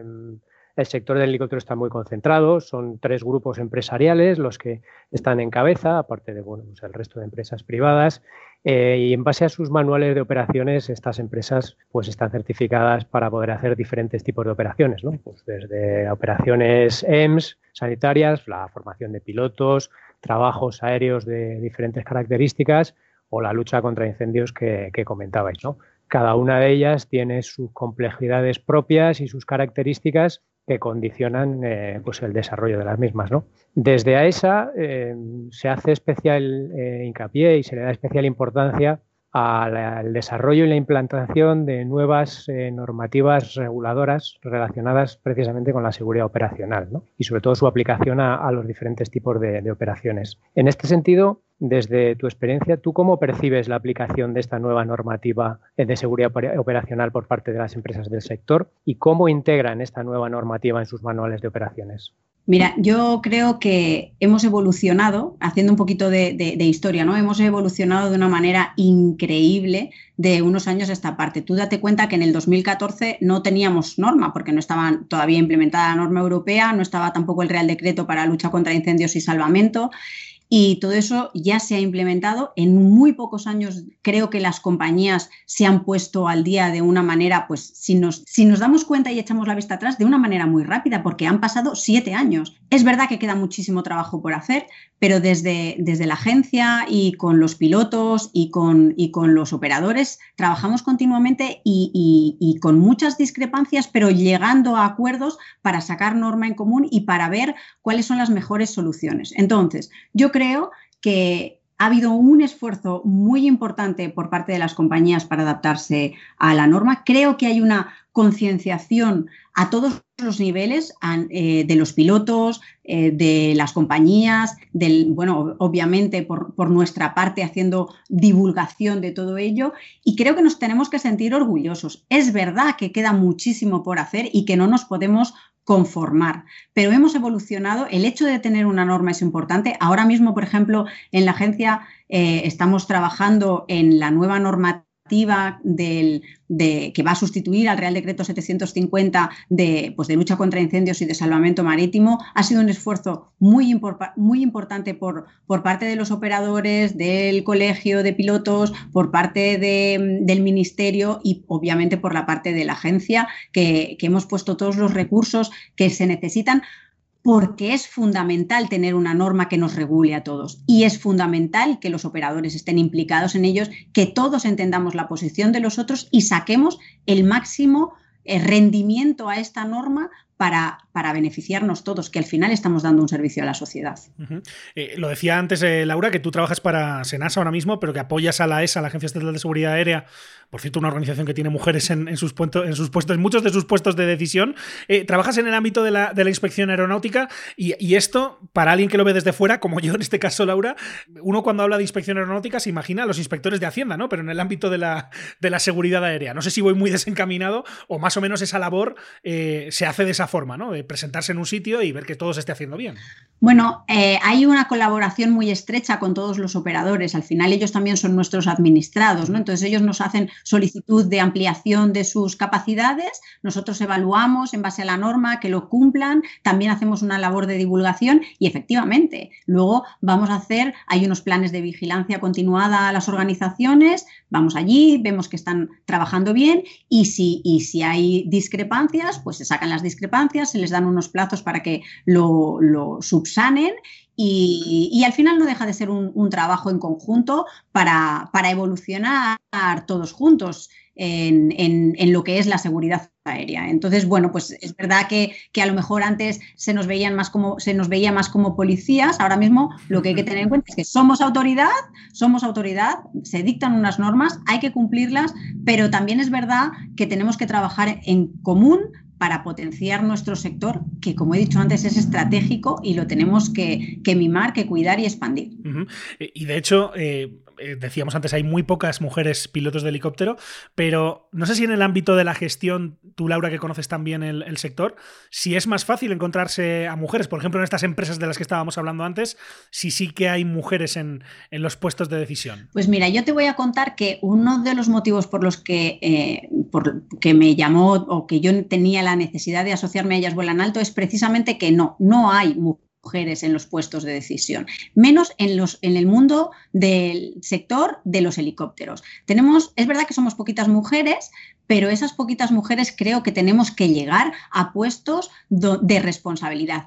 el sector del helicóptero está muy concentrado, son 3 grupos empresariales los que están en cabeza, aparte de el resto de empresas privadas, y en base a sus manuales de operaciones, estas empresas pues están certificadas para poder hacer diferentes tipos de operaciones, ¿no? Pues desde operaciones EMS, sanitarias, la formación de pilotos, trabajos aéreos de diferentes características o la lucha contra incendios que comentabais, ¿no? Cada una de ellas tiene sus complejidades propias y sus características que condicionan pues el desarrollo de las mismas, ¿no? Desde AESA se hace especial hincapié y se le da especial importancia al desarrollo y la implantación de nuevas normativas reguladoras relacionadas precisamente con la seguridad operacional, ¿no? Y sobre todo su aplicación a los diferentes tipos de operaciones. En este sentido, desde tu experiencia, ¿tú cómo percibes la aplicación de esta nueva normativa de seguridad operacional por parte de las empresas del sector y cómo integran esta nueva normativa en sus manuales de operaciones? Mira, yo creo que hemos evolucionado, haciendo un poquito de historia, ¿no? Hemos evolucionado de una manera increíble de unos años a esta parte. Tú date cuenta que en el 2014 no teníamos norma, porque no estaba todavía implementada la norma europea, no estaba tampoco el Real Decreto para lucha contra incendios y salvamento. Y todo eso ya se ha implementado. En muy pocos años creo que las compañías se han puesto al día de una manera, pues si nos damos cuenta y echamos la vista atrás, de una manera muy rápida, porque han pasado 7 años. Es verdad que queda muchísimo trabajo por hacer, pero desde la agencia y con los pilotos y con los operadores trabajamos continuamente y con muchas discrepancias, pero llegando a acuerdos para sacar norma en común y para ver cuáles son las mejores soluciones. Entonces, yo creo que ha habido un esfuerzo muy importante por parte de las compañías para adaptarse a la norma. Creo que hay una concienciación a todos los niveles, de los pilotos, de las compañías, obviamente por nuestra parte haciendo divulgación de todo ello, y creo que nos tenemos que sentir orgullosos. Es verdad que queda muchísimo por hacer y que no nos podemos conformar, pero hemos evolucionado. El hecho de tener una norma es importante. Ahora mismo, por ejemplo, en la agencia estamos trabajando en la nueva normativa que va a sustituir al Real Decreto 750 de lucha contra incendios y de salvamento marítimo. Ha sido un esfuerzo muy importante por parte de los operadores, del colegio de pilotos, por parte del ministerio y obviamente por la parte de la agencia, que hemos puesto todos los recursos que se necesitan, porque es fundamental tener una norma que nos regule a todos y es fundamental que los operadores estén implicados en ellos, que todos entendamos la posición de los otros y saquemos el máximo rendimiento a esta norma para beneficiarnos todos, que al final estamos dando un servicio a la sociedad. Lo decía antes, Laura, que tú trabajas para Senasa ahora mismo, pero que apoyas a la AESA, la Agencia Estatal de Seguridad Aérea, por cierto, una organización que tiene mujeres en sus puestos, en muchos de sus puestos de decisión. Trabajas en el ámbito de la inspección aeronáutica y esto, para alguien que lo ve desde fuera, como yo en este caso, Laura, uno cuando habla de inspección aeronáutica se imagina a los inspectores de Hacienda, ¿no? Pero en el ámbito de la seguridad aérea. No sé si voy muy desencaminado o más o menos esa labor se hace de esa forma, ¿no? De presentarse en un sitio y ver que todo se esté haciendo bien. Bueno, hay una colaboración muy estrecha con todos los operadores. Al final ellos también son nuestros administrados, ¿no? Entonces ellos nos hacen solicitud de ampliación de sus capacidades, nosotros evaluamos en base a la norma que lo cumplan, también hacemos una labor de divulgación y efectivamente luego hay unos planes de vigilancia continuada a las organizaciones, vamos allí, vemos que están trabajando bien y si hay discrepancias, pues se sacan las discrepancias, se les dan unos plazos para que lo subsanen y al final no deja de ser un trabajo en conjunto para evolucionar todos juntos en lo que es la seguridad aérea. Entonces, bueno, pues es verdad que a lo mejor antes se nos veía más como policías. Ahora mismo lo que hay que tener en cuenta es que somos autoridad, se dictan unas normas, hay que cumplirlas, pero también es verdad que tenemos que trabajar en común para potenciar nuestro sector, que como he dicho antes es estratégico y lo tenemos que mimar, que cuidar y expandir. Uh-huh. Y de hecho, decíamos antes, hay muy pocas mujeres pilotos de helicóptero, pero no sé si en el ámbito de la gestión, tú, Laura, que conoces también el sector, si es más fácil encontrarse a mujeres, por ejemplo, en estas empresas de las que estábamos hablando antes, si sí que hay mujeres en los puestos de decisión. Pues mira, yo te voy a contar que uno de los motivos por los que me llamó o que yo tenía la necesidad de asociarme a Ellas Vuelan Alto es precisamente que no hay mujeres en los puestos de decisión, menos en el mundo del sector de los helicópteros. Es verdad que somos poquitas mujeres, pero esas poquitas mujeres creo que tenemos que llegar a puestos de responsabilidad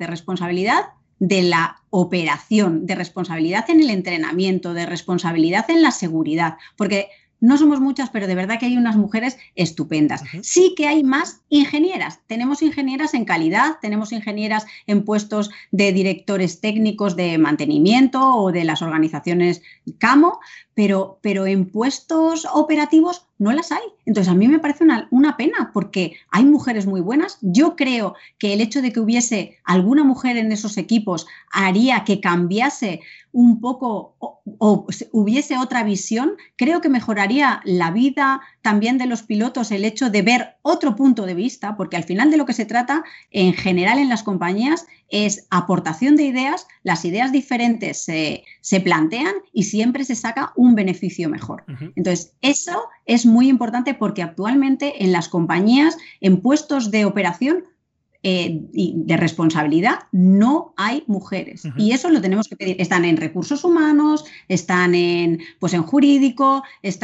de la operación, de responsabilidad en el entrenamiento, de responsabilidad en la seguridad, porque no somos muchas, pero de verdad que hay unas mujeres estupendas. Uh-huh. Sí que hay más ingenieras. Tenemos ingenieras en calidad, tenemos ingenieras en puestos de directores técnicos de mantenimiento o de las organizaciones CAMO, pero en puestos operativos no las hay. Entonces, a mí me parece una pena porque hay mujeres muy buenas. Yo creo que el hecho de que hubiese alguna mujer en esos equipos haría que cambiase un poco o hubiese otra visión. Creo que mejoraría la vida también de los pilotos el hecho de ver otro punto de vista, porque al final de lo que se trata en general en las compañías es aportación de ideas, las ideas diferentes se plantean y siempre se saca un beneficio mejor. Uh-huh. Entonces, eso es muy importante porque actualmente en las compañías, en puestos de operación y de responsabilidad, no hay mujeres. Uh-huh. Y eso lo tenemos que pedir. Están en recursos humanos, están en jurídico,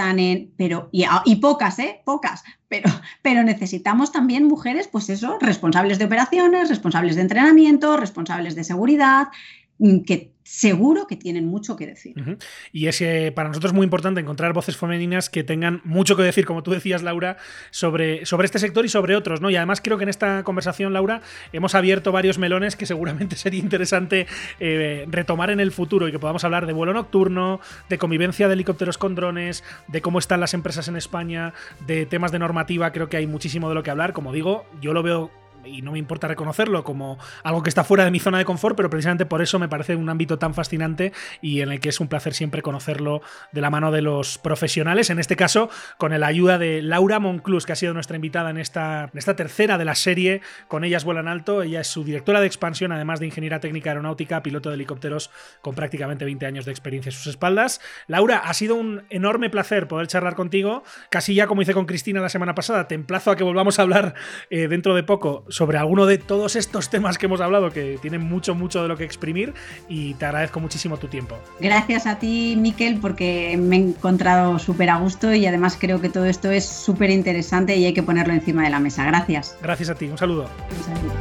y pocas, pocas. Pero necesitamos también mujeres, pues eso, responsables de operaciones, responsables de entrenamiento, responsables de seguridad, que seguro que tienen mucho que decir. Uh-huh. Y es para nosotros muy importante encontrar voces femeninas que tengan mucho que decir, como tú decías, Laura, sobre este sector y sobre otros, ¿no? Y además creo que en esta conversación, Laura, hemos abierto varios melones que seguramente sería interesante retomar en el futuro y que podamos hablar de vuelo nocturno, de convivencia de helicópteros con drones, de cómo están las empresas en España, de temas de normativa. Creo que hay muchísimo de lo que hablar. Como digo, yo lo veo, y no me importa reconocerlo, como algo que está fuera de mi zona de confort, pero precisamente por eso me parece un ámbito tan fascinante y en el que es un placer siempre conocerlo de la mano de los profesionales, en este caso con la ayuda de Laura Monclús, que ha sido nuestra invitada en esta tercera de la serie Con Ellas Vuelan Alto. Ella es su directora de expansión, además de ingeniera técnica aeronáutica, piloto de helicópteros con prácticamente 20 años de experiencia a sus espaldas. Laura, ha sido un enorme placer poder charlar contigo, casi ya como hice con Cristina la semana pasada. Te emplazo a que volvamos a hablar dentro de poco sobre alguno de todos estos temas que hemos hablado, que tienen mucho de lo que exprimir, y te agradezco muchísimo tu tiempo. Gracias a ti, Miquel, porque me he encontrado súper a gusto y además creo que todo esto es súper interesante y hay que ponerlo encima de la mesa. Gracias. Gracias a ti, un saludo. Un saludo.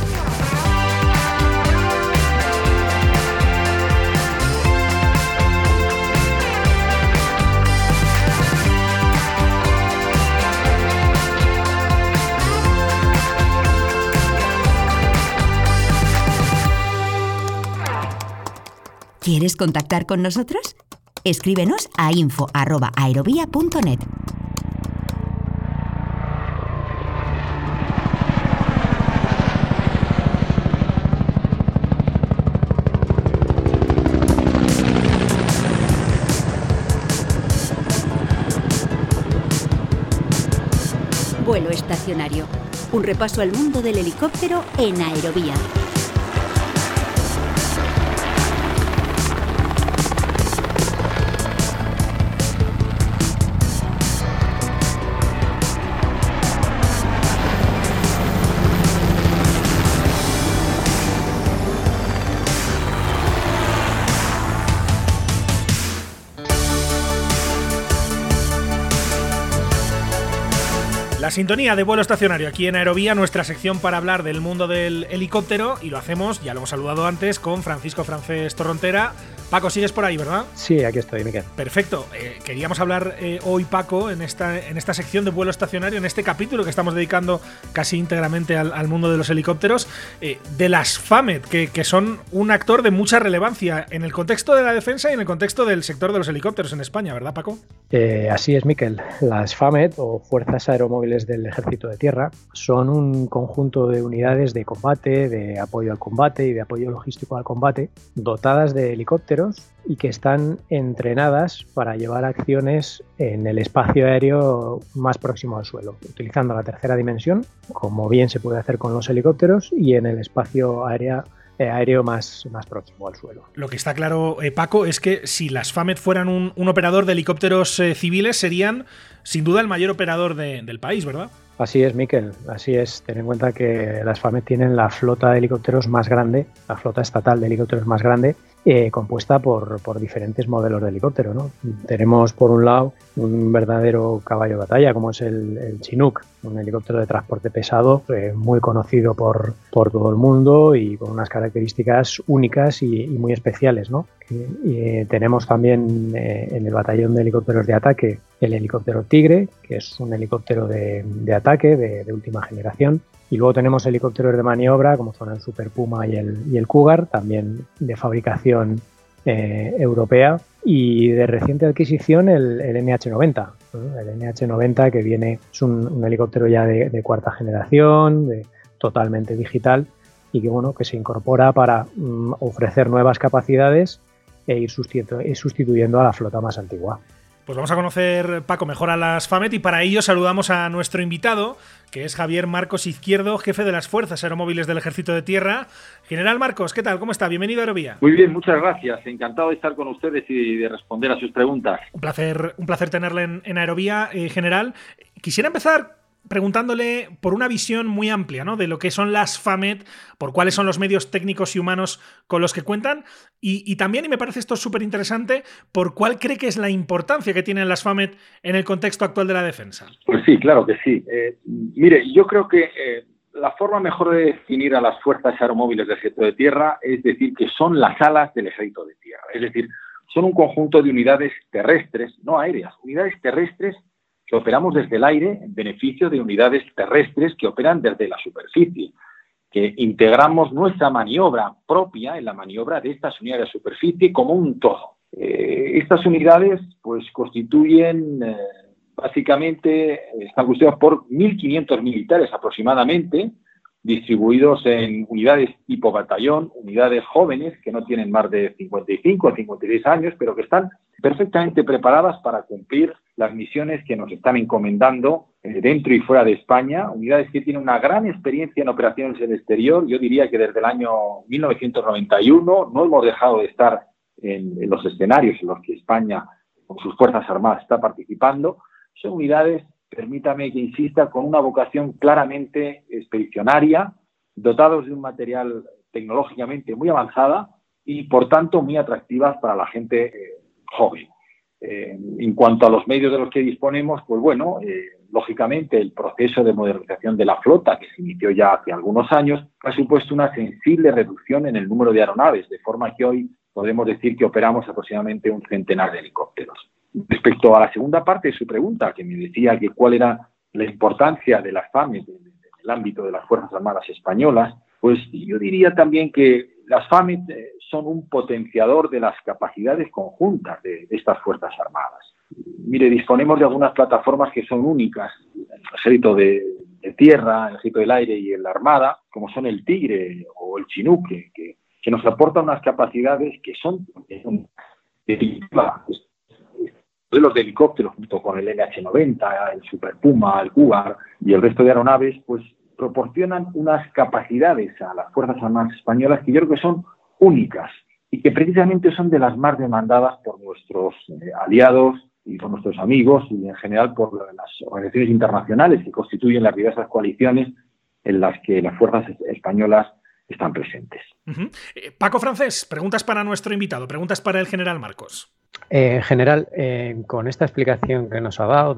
¿Quieres contactar con nosotros? Escríbenos a info@aerovia.net. Vuelo estacionario. Un repaso al mundo del helicóptero en Aerovía. La sintonía de vuelo estacionario aquí en Aerovía, nuestra sección para hablar del mundo del helicóptero, y lo hacemos, ya lo hemos saludado antes, con Francisco Francés Torrontera. Paco, sigues por ahí, ¿verdad? Sí, aquí estoy, Miquel. Perfecto. Queríamos hablar hoy, Paco, en esta sección de vuelo estacionario, en este capítulo que estamos dedicando casi íntegramente al mundo de los helicópteros, de las FAMED, que son un actor de mucha relevancia en el contexto de la defensa y en el contexto del sector de los helicópteros en España, ¿verdad, Paco? Así es, Miquel. Las FAMED, o Fuerzas Aeromóviles del Ejército de Tierra, son un conjunto de unidades de combate, de apoyo al combate y de apoyo logístico al combate, dotadas de helicópteros y que están entrenadas para llevar acciones en el espacio aéreo más próximo al suelo, utilizando la tercera dimensión, como bien se puede hacer con los helicópteros, y en el espacio aéreo más próximo al suelo. Lo que está claro, Paco, es que si las FAMED fueran un operador de helicópteros civiles, serían sin duda el mayor operador del país, ¿verdad? Así es, Miquel, así es. Ten en cuenta que las FAMED tienen la flota de helicópteros más grande, la flota estatal de helicópteros más grande, compuesta por diferentes modelos de helicóptero, ¿no? Tenemos, por un lado, un verdadero caballo de batalla, como es el Chinook, un helicóptero de transporte pesado muy conocido por todo el mundo y con unas características únicas y muy especiales, ¿no? Tenemos también en el batallón de helicópteros de ataque el helicóptero Tigre, que es un helicóptero de ataque de última generación. Y luego tenemos helicópteros de maniobra, como son el Super Puma y el Cougar, también de fabricación europea. Y de reciente adquisición el NH90. El NH90, que es un helicóptero ya de cuarta generación, totalmente digital, y que se incorpora para ofrecer nuevas capacidades e ir sustituyendo a la flota más antigua. Pues vamos a conocer, Paco, mejor a las FAMED, y para ello saludamos a nuestro invitado, que es Javier Marcos Izquierdo, jefe de las Fuerzas Aeromóviles del Ejército de Tierra. General Marcos, ¿qué tal? ¿Cómo está? Bienvenido a Aerovía. Muy bien, muchas gracias. Encantado de estar con ustedes y de responder a sus preguntas. Un placer tenerle en Aerovía, General. Quisiera empezar preguntándole por una visión muy amplia, ¿no?, de lo que son las FAMED, por cuáles son los medios técnicos y humanos con los que cuentan, y también, y me parece esto súper interesante, por cuál cree que es la importancia que tienen las FAMED en el contexto actual de la defensa. Pues sí, claro que sí. Mire, yo creo que la forma mejor de definir a las Fuerzas Aeromóviles del Ejército de Tierra es decir que son las alas del Ejército de Tierra. Es decir, son un conjunto de unidades terrestres, no aéreas, unidades terrestres que operamos desde el aire en beneficio de unidades terrestres que operan desde la superficie, que integramos nuestra maniobra propia en la maniobra de estas unidades de superficie como un todo. Estas unidades pues constituyen, básicamente, están constituidas por 1.500 militares aproximadamente, distribuidos en unidades tipo batallón, unidades jóvenes que no tienen más de 55 o 56 años, pero que están perfectamente preparadas para cumplir las misiones que nos están encomendando dentro y fuera de España, unidades que tienen una gran experiencia en operaciones en el exterior. Yo diría que desde el año 1991 no hemos dejado de estar en los escenarios en los que España, con sus Fuerzas Armadas, está participando. Son unidades, permítame que insista, con una vocación claramente expedicionaria, dotados de un material tecnológicamente muy avanzada y, por tanto, muy atractivas para la gente joven. En cuanto a los medios de los que disponemos, pues bueno, lógicamente el proceso de modernización de la flota, que se inició ya hace algunos años, ha supuesto una sensible reducción en el número de aeronaves, de forma que hoy podemos decir que operamos aproximadamente un centenar de helicópteros. Respecto a la segunda parte de su pregunta, que me decía que cuál era la importancia de las FAMED en el ámbito de las Fuerzas Armadas españolas, pues yo diría también que las FAMED son un potenciador de las capacidades conjuntas de estas Fuerzas Armadas. Mire, disponemos de algunas plataformas que son únicas en el Ejército de Tierra, el Ejército del Aire y en la Armada, como son el Tigre o el Chinook, que nos aportan unas capacidades que son modelos de helicópteros junto con el NH90, el Super Puma, el Cougar y el resto de aeronaves, pues proporcionan unas capacidades a las Fuerzas Armadas españolas que yo creo que son únicas y que precisamente son de las más demandadas por nuestros aliados y por nuestros amigos y en general por las organizaciones internacionales que constituyen las diversas coaliciones en las que las fuerzas españolas están presentes. Paco Francés, preguntas para nuestro invitado, preguntas para el general Marcos. General, con esta explicación que nos ha dado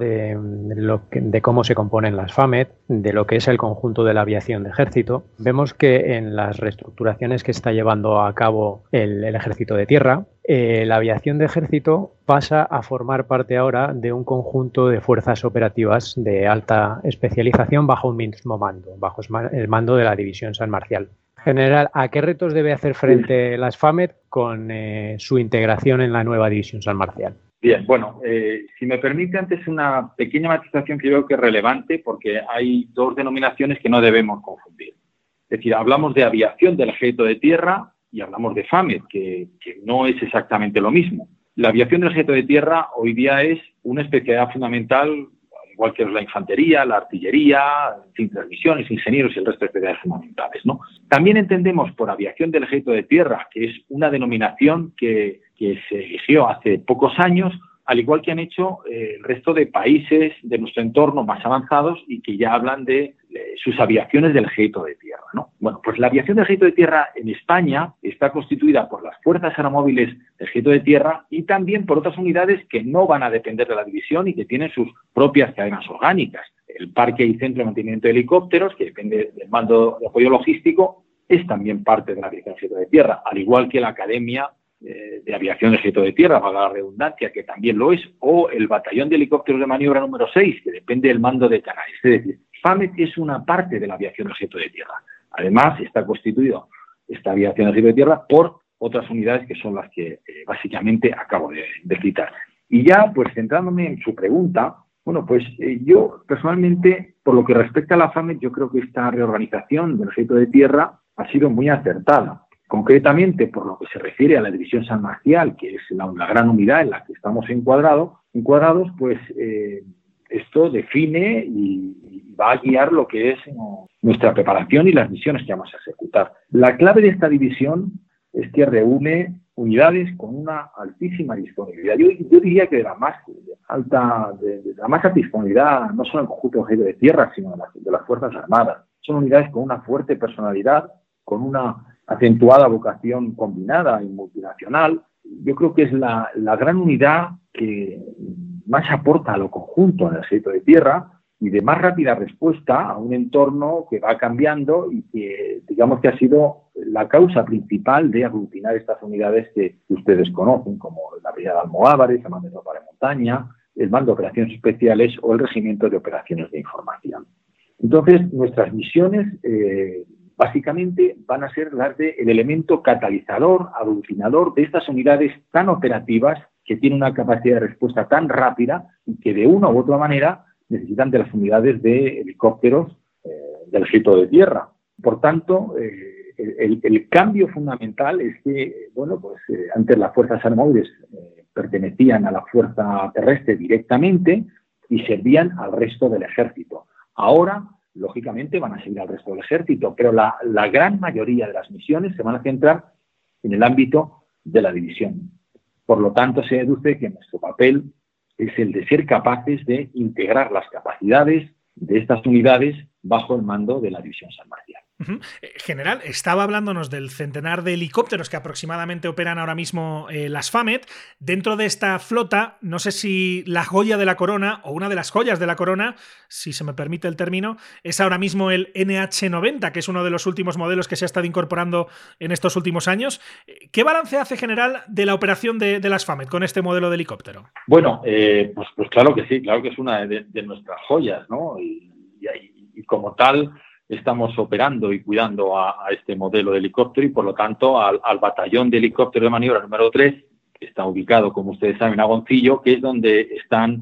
de cómo se componen las FAMED, de lo que es el conjunto de la aviación de ejército, vemos que en las reestructuraciones que está llevando a cabo el ejército de tierra, la aviación de ejército pasa a formar parte ahora de un conjunto de fuerzas operativas de alta especialización bajo un mismo mando, bajo el mando de la División San Marcial. General, ¿a qué retos debe hacer frente las FAMED con su integración en la nueva División San Marcial? Bien, bueno, si me permite antes una pequeña matización que yo creo que es relevante porque hay dos denominaciones que no debemos confundir. Es decir, hablamos de aviación del ejército de tierra y hablamos de FAMED, que no es exactamente lo mismo. La aviación del ejército de tierra hoy día es una especialidad fundamental, igual que la infantería, la artillería, en fin, transmisiones, ingenieros y el resto de especialidades fundamentales, ¿no? También entendemos por aviación del ejército de tierra, que es una denominación que se eligió hace pocos años, al igual que han hecho el resto de países de nuestro entorno más avanzados y que ya hablan de sus aviaciones del ejército de tierra, ¿no? Bueno, pues la aviación del ejército de tierra en España está constituida por las fuerzas aeromóviles del ejército de tierra y también por otras unidades que no van a depender de la división y que tienen sus propias cadenas orgánicas. El Parque y Centro de Mantenimiento de Helicópteros, que depende del mando de apoyo logístico, es también parte de la aviación del ejército de tierra, al igual que la Academia de Aviación del Ejército de Tierra, valga la redundancia, que también lo es, o el Batallón de Helicópteros de Maniobra número 6, que depende del mando de Canales. Es decir, FAMED es una parte de la aviación del Ejército de Tierra. Además, está constituido esta aviación del Ejército de Tierra por otras unidades que son las que básicamente acabo de citar. Y ya, pues centrándome en su pregunta, bueno, pues yo personalmente, por lo que respecta a la FAMED, yo creo que esta reorganización del Ejército de Tierra ha sido muy acertada. Concretamente, por lo que se refiere a la División San Marcial, que es la gran unidad en la que estamos encuadrados, pues esto define y va a guiar lo que es nuestra preparación y las misiones que vamos a ejecutar. La clave de esta división es que reúne unidades con una altísima disponibilidad. Yo diría que de la más alta disponibilidad, no solo en el conjunto de de tierra, sino de las Fuerzas Armadas. Son unidades con una fuerte personalidad, con una acentuada vocación combinada y multinacional. Yo creo que es la gran unidad que más aporta a lo conjunto en el ejército de tierra y de más rápida respuesta a un entorno que va cambiando y que, digamos que ha sido la causa principal de aglutinar estas unidades que ustedes conocen, como la Brigada Almohávares, el Mando de Tropa de Montaña, el Mando de Operaciones Especiales o el Regimiento de Operaciones de Información. Entonces, nuestras misiones básicamente van a ser las del elemento catalizador, aglutinador de estas unidades tan operativas que tienen una capacidad de respuesta tan rápida y que de una u otra manera necesitan de las unidades de helicópteros del ejército de tierra. Por tanto, el cambio fundamental es que, bueno, pues antes las fuerzas aeromóviles pertenecían a la fuerza terrestre directamente y servían al resto del ejército. Ahora, lógicamente, van a seguir al resto del ejército, pero la gran mayoría de las misiones se van a centrar en el ámbito de la división. Por lo tanto, se deduce que nuestro papel es el de ser capaces de integrar las capacidades de estas unidades bajo el mando de la División San Marcial. General, estaba hablándonos del centenar de helicópteros que aproximadamente operan ahora mismo las FAMED. Dentro de esta flota, no sé si la joya de la corona o una de las joyas de la corona, si se me permite el término, es ahora mismo el NH90, que es uno de los últimos modelos que se ha estado incorporando en estos últimos años. ¿Qué balance hace, general, de la operación de las FAMED con este modelo de helicóptero? Bueno, pues claro que sí, claro que es una de nuestras joyas, ¿no? Y como tal, estamos operando y cuidando a este modelo de helicóptero y, por lo tanto, al batallón de helicóptero de maniobra número 3, que está ubicado, como ustedes saben, en Agoncillo, que es donde están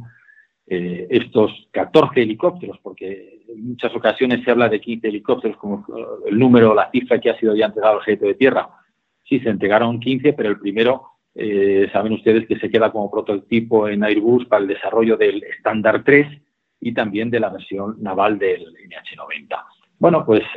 estos 14 helicópteros, porque en muchas ocasiones se habla de 15 helicópteros como el número, la cifra que ha sido ya entregado al ejército de tierra. Sí, se entregaron 15, pero el primero, saben ustedes que se queda como prototipo en Airbus para el desarrollo del estándar 3 y también de la versión naval del NH90. Bueno, pues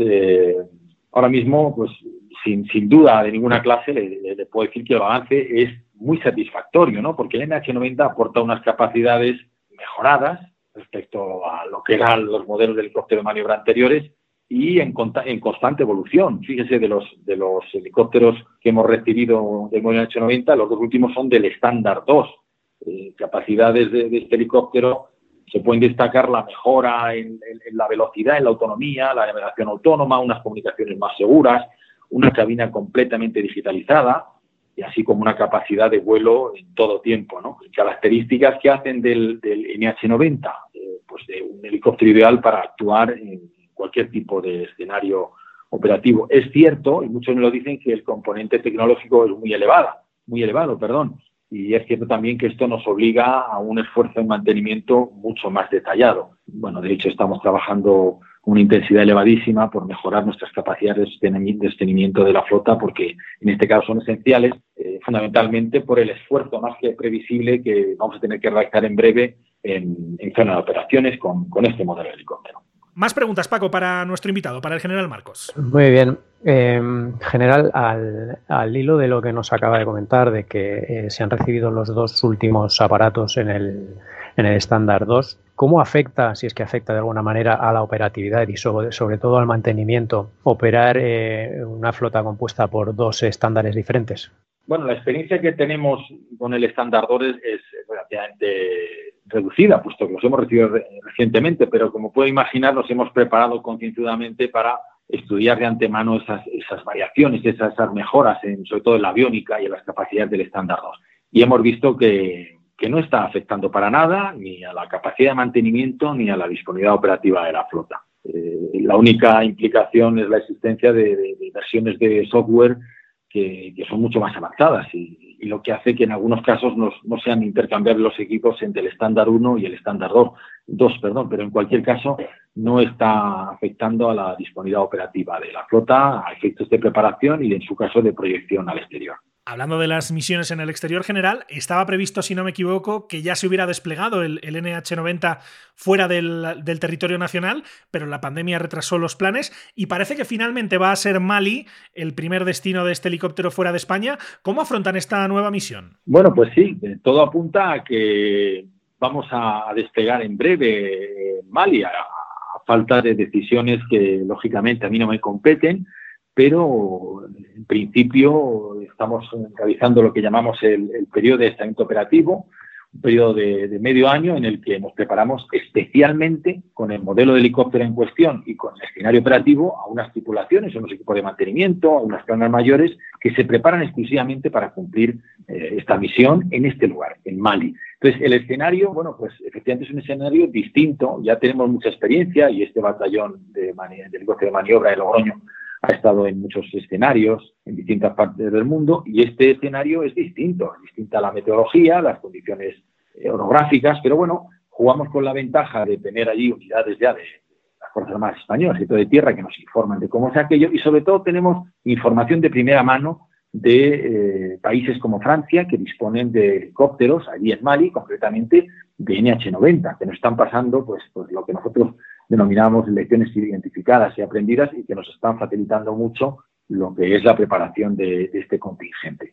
ahora mismo, pues sin duda de ninguna clase, le puedo decir que el avance es muy satisfactorio, ¿no? Porque el NH90 aporta unas capacidades mejoradas respecto a lo que eran los modelos de helicóptero de maniobra anteriores y en constante evolución. Fíjese, de los helicópteros que hemos recibido del modelo NH90, los dos últimos son del estándar 2. Capacidades de este helicóptero se pueden destacar la mejora en la velocidad, en la autonomía, la navegación autónoma, unas comunicaciones más seguras, una cabina completamente digitalizada y así como una capacidad de vuelo en todo tiempo, ¿no? Características que hacen del NH90, pues de un helicóptero ideal para actuar en cualquier tipo de escenario operativo. Es cierto, y muchos me lo dicen, que el componente tecnológico es muy elevado, y es cierto también que esto nos obliga a un esfuerzo en mantenimiento mucho más detallado. Bueno, de hecho estamos trabajando con una intensidad elevadísima por mejorar nuestras capacidades de sostenimiento de la flota, porque en este caso son esenciales, fundamentalmente por el esfuerzo más que previsible que vamos a tener que realizar en breve en zona de operaciones con este modelo de helicóptero. Más preguntas, Paco, para nuestro invitado, para el general Marcos. Muy bien. General, al hilo de lo que nos acaba de comentar, de que se han recibido los dos últimos aparatos en el estándar 2, ¿cómo afecta, si es que afecta de alguna manera, a la operatividad y sobre todo al mantenimiento, operar una flota compuesta por dos estándares diferentes? Bueno, la experiencia que tenemos con el estándar 2 es relativamente reducida, puesto que los hemos recibido recientemente, pero como puede imaginar, nos hemos preparado concienzudamente para estudiar de antemano esas variaciones, esas mejoras, sobre todo en la aviónica y en las capacidades del estándar 2. Y hemos visto que no está afectando para nada ni a la capacidad de mantenimiento ni a la disponibilidad operativa de la flota. La única implicación es la existencia de versiones de software que son mucho más avanzadas y lo que hace que en algunos casos no sean intercambiables los equipos entre el estándar 1 y el estándar 2, pero en cualquier caso no está afectando a la disponibilidad operativa de la flota, a efectos de preparación y en su caso de proyección al exterior. Hablando de las misiones en el exterior, general, estaba previsto, si no me equivoco, que ya se hubiera desplegado el NH90 fuera del territorio nacional, pero la pandemia retrasó los planes y parece que finalmente va a ser Mali el primer destino de este helicóptero fuera de España. ¿Cómo afrontan esta nueva misión? Bueno, pues sí, todo apunta a que vamos a desplegar en breve Mali, a falta de decisiones que lógicamente a mí no me competen, pero en principio estamos realizando lo que llamamos el periodo de estrenamiento operativo, un periodo de medio año en el que nos preparamos especialmente con el modelo de helicóptero en cuestión y con el escenario operativo a unas tripulaciones, a unos equipos de mantenimiento, a unas planas mayores que se preparan exclusivamente para cumplir esta misión en este lugar, en Mali. Entonces, el escenario, bueno, pues efectivamente es un escenario distinto, ya tenemos mucha experiencia y este batallón de helicóptero de maniobra de Logroño ha estado en muchos escenarios en distintas partes del mundo y este escenario es distinta la meteorología, las condiciones orográficas, pero bueno, jugamos con la ventaja de tener allí unidades ya de las Fuerzas Armadas Españolas y todo de tierra que nos informan de cómo es aquello y sobre todo tenemos información de primera mano de países como Francia que disponen de helicópteros allí en Mali, concretamente de NH90, que nos están pasando pues lo que nosotros denominamos lecciones identificadas y aprendidas y que nos están facilitando mucho lo que es la preparación de este contingente.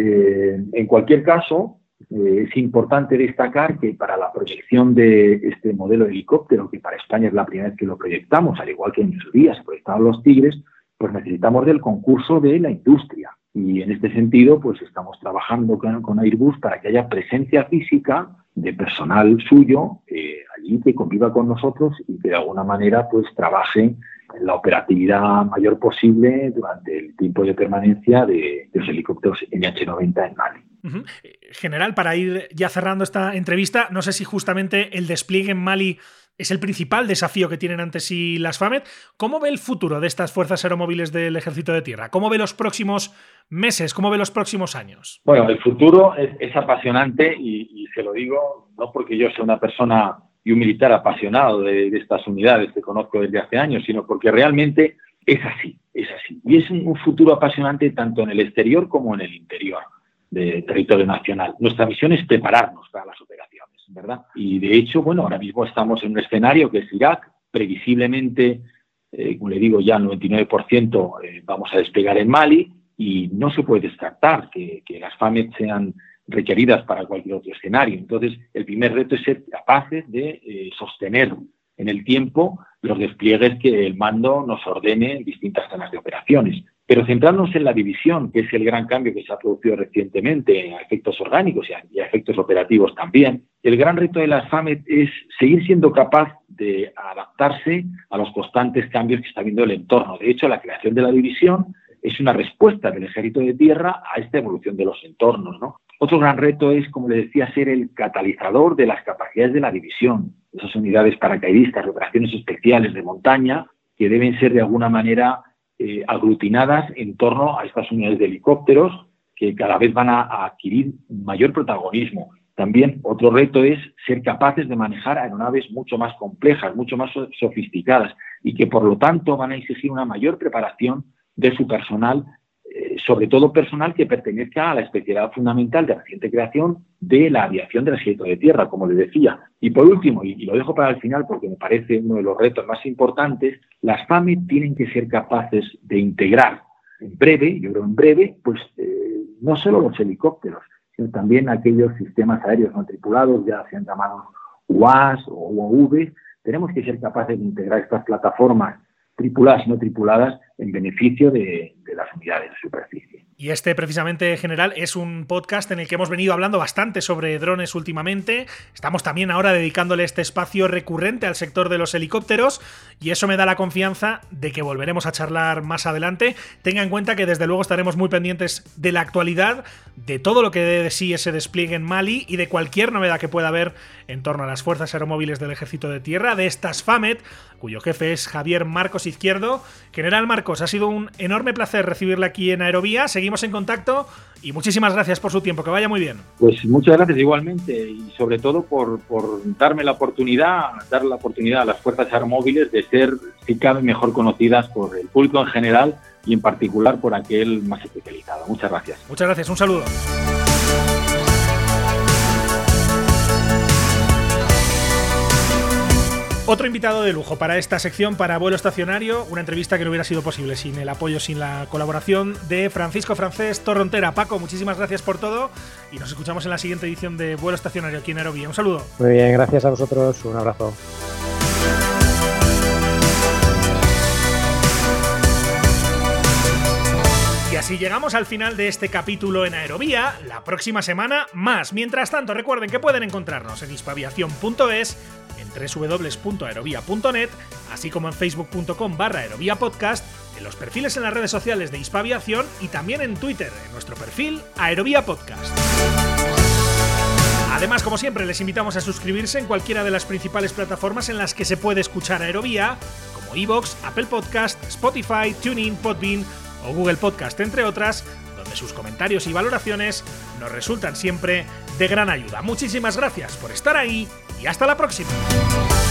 En cualquier caso, es importante destacar que para la proyección de este modelo de helicóptero, que para España es la primera vez que lo proyectamos, al igual que en su día se proyectaban los Tigres, pues necesitamos del concurso de la industria. Y en este sentido, pues estamos trabajando con Airbus para que haya presencia física de personal suyo allí que conviva con nosotros y que de alguna manera pues trabaje en la operatividad mayor posible durante el tiempo de permanencia de los helicópteros NH90 en Mali. Uh-huh. General, para ir ya cerrando esta entrevista, no sé si justamente el despliegue en Mali es el principal desafío que tienen ante sí las FAMED. ¿Cómo ve el futuro de estas fuerzas aeromóviles del Ejército de Tierra? ¿Cómo ve los próximos meses? ¿Cómo ve los próximos años? Bueno, el futuro es apasionante y se lo digo no porque yo sea una persona y un militar apasionado de estas unidades que conozco desde hace años, sino porque realmente es así. Y es un futuro apasionante tanto en el exterior como en el interior del territorio nacional. Nuestra misión es prepararnos para las operaciones, ¿verdad? Y de hecho, bueno, ahora mismo estamos en un escenario que es Irak. Previsiblemente como le digo, ya el 99% vamos a desplegar en Mali, y no se puede descartar que las FAMED sean requeridas para cualquier otro escenario. Entonces, el primer reto es ser capaces de sostener en el tiempo los despliegues que el mando nos ordene en distintas zonas de operaciones. Pero centrarnos en la división, que es el gran cambio que se ha producido recientemente a efectos orgánicos y a efectos operativos también, el gran reto de las FAMED es seguir siendo capaz de adaptarse a los constantes cambios que está viendo el entorno. De hecho, la creación de la división es una respuesta del Ejército de Tierra a esta evolución de los entornos, ¿no? Otro gran reto es, como le decía, ser el catalizador de las capacidades de la división, esas unidades paracaidistas, operaciones especiales de montaña, que deben ser de alguna manera aglutinadas en torno a estas unidades de helicópteros que cada vez van a adquirir mayor protagonismo. También otro reto es ser capaces de manejar aeronaves mucho más complejas, mucho más sofisticadas, y que por lo tanto van a exigir una mayor preparación de su personal, sobre todo personal que pertenezca a la especialidad fundamental de reciente creación de la aviación del Ejército de Tierra, como les decía. Y por último, y lo dejo para el final porque me parece uno de los retos más importantes, las FAMED tienen que ser capaces de integrar en breve, pues no solo los helicópteros, sino también aquellos sistemas aéreos no tripulados, ya sean llamados UAS o UAV. Tenemos que ser capaces de integrar estas plataformas tripuladas y no tripuladas en beneficio de las unidades de superficie. Y este, precisamente, General, es un podcast en el que hemos venido hablando bastante sobre drones últimamente. Estamos también ahora dedicándole este espacio recurrente al sector de los helicópteros, y eso me da la confianza de que volveremos a charlar más adelante. Tenga en cuenta que desde luego estaremos muy pendientes de la actualidad, de todo lo que dé de sí ese despliegue en Mali y de cualquier novedad que pueda haber en torno a las fuerzas aeromóviles del Ejército de Tierra, de estas FAMED, cuyo jefe es Javier Marcos Izquierdo. General Marcos, ha sido un enorme placer recibirle aquí en Aerovía. Seguimos en contacto y muchísimas gracias por su tiempo. Que vaya muy bien. Pues muchas gracias igualmente, y sobre todo por darme la oportunidad, dar la oportunidad a las fuerzas aeromóviles de ser, si cabe, mejor conocidas por el público en general y en particular por aquel más especializado. Muchas gracias. Muchas gracias. Un saludo. Otro invitado de lujo para esta sección, para Vuelo Estacionario, una entrevista que no hubiera sido posible sin el apoyo, sin la colaboración de Francisco Francés Torrontera. Paco, muchísimas gracias por todo y nos escuchamos en la siguiente edición de Vuelo Estacionario aquí en Aerovía. Un saludo. Muy bien, gracias a vosotros, un abrazo. Y así llegamos al final de este capítulo en Aerovía. La próxima semana más. Mientras tanto, recuerden que pueden encontrarnos en hispaviación.es, en www.aerovia.net, así como en facebook.com/aeroviapodcast, en los perfiles en las redes sociales de Hispaviación y también en Twitter, en nuestro perfil Aerovía Podcast. Además, como siempre, les invitamos a suscribirse en cualquiera de las principales plataformas en las que se puede escuchar Aerovía, como iVoox, Apple Podcast, Spotify, TuneIn, Podbean o Google Podcast, entre otras, donde sus comentarios y valoraciones nos resultan siempre de gran ayuda. Muchísimas gracias por estar ahí y hasta la próxima.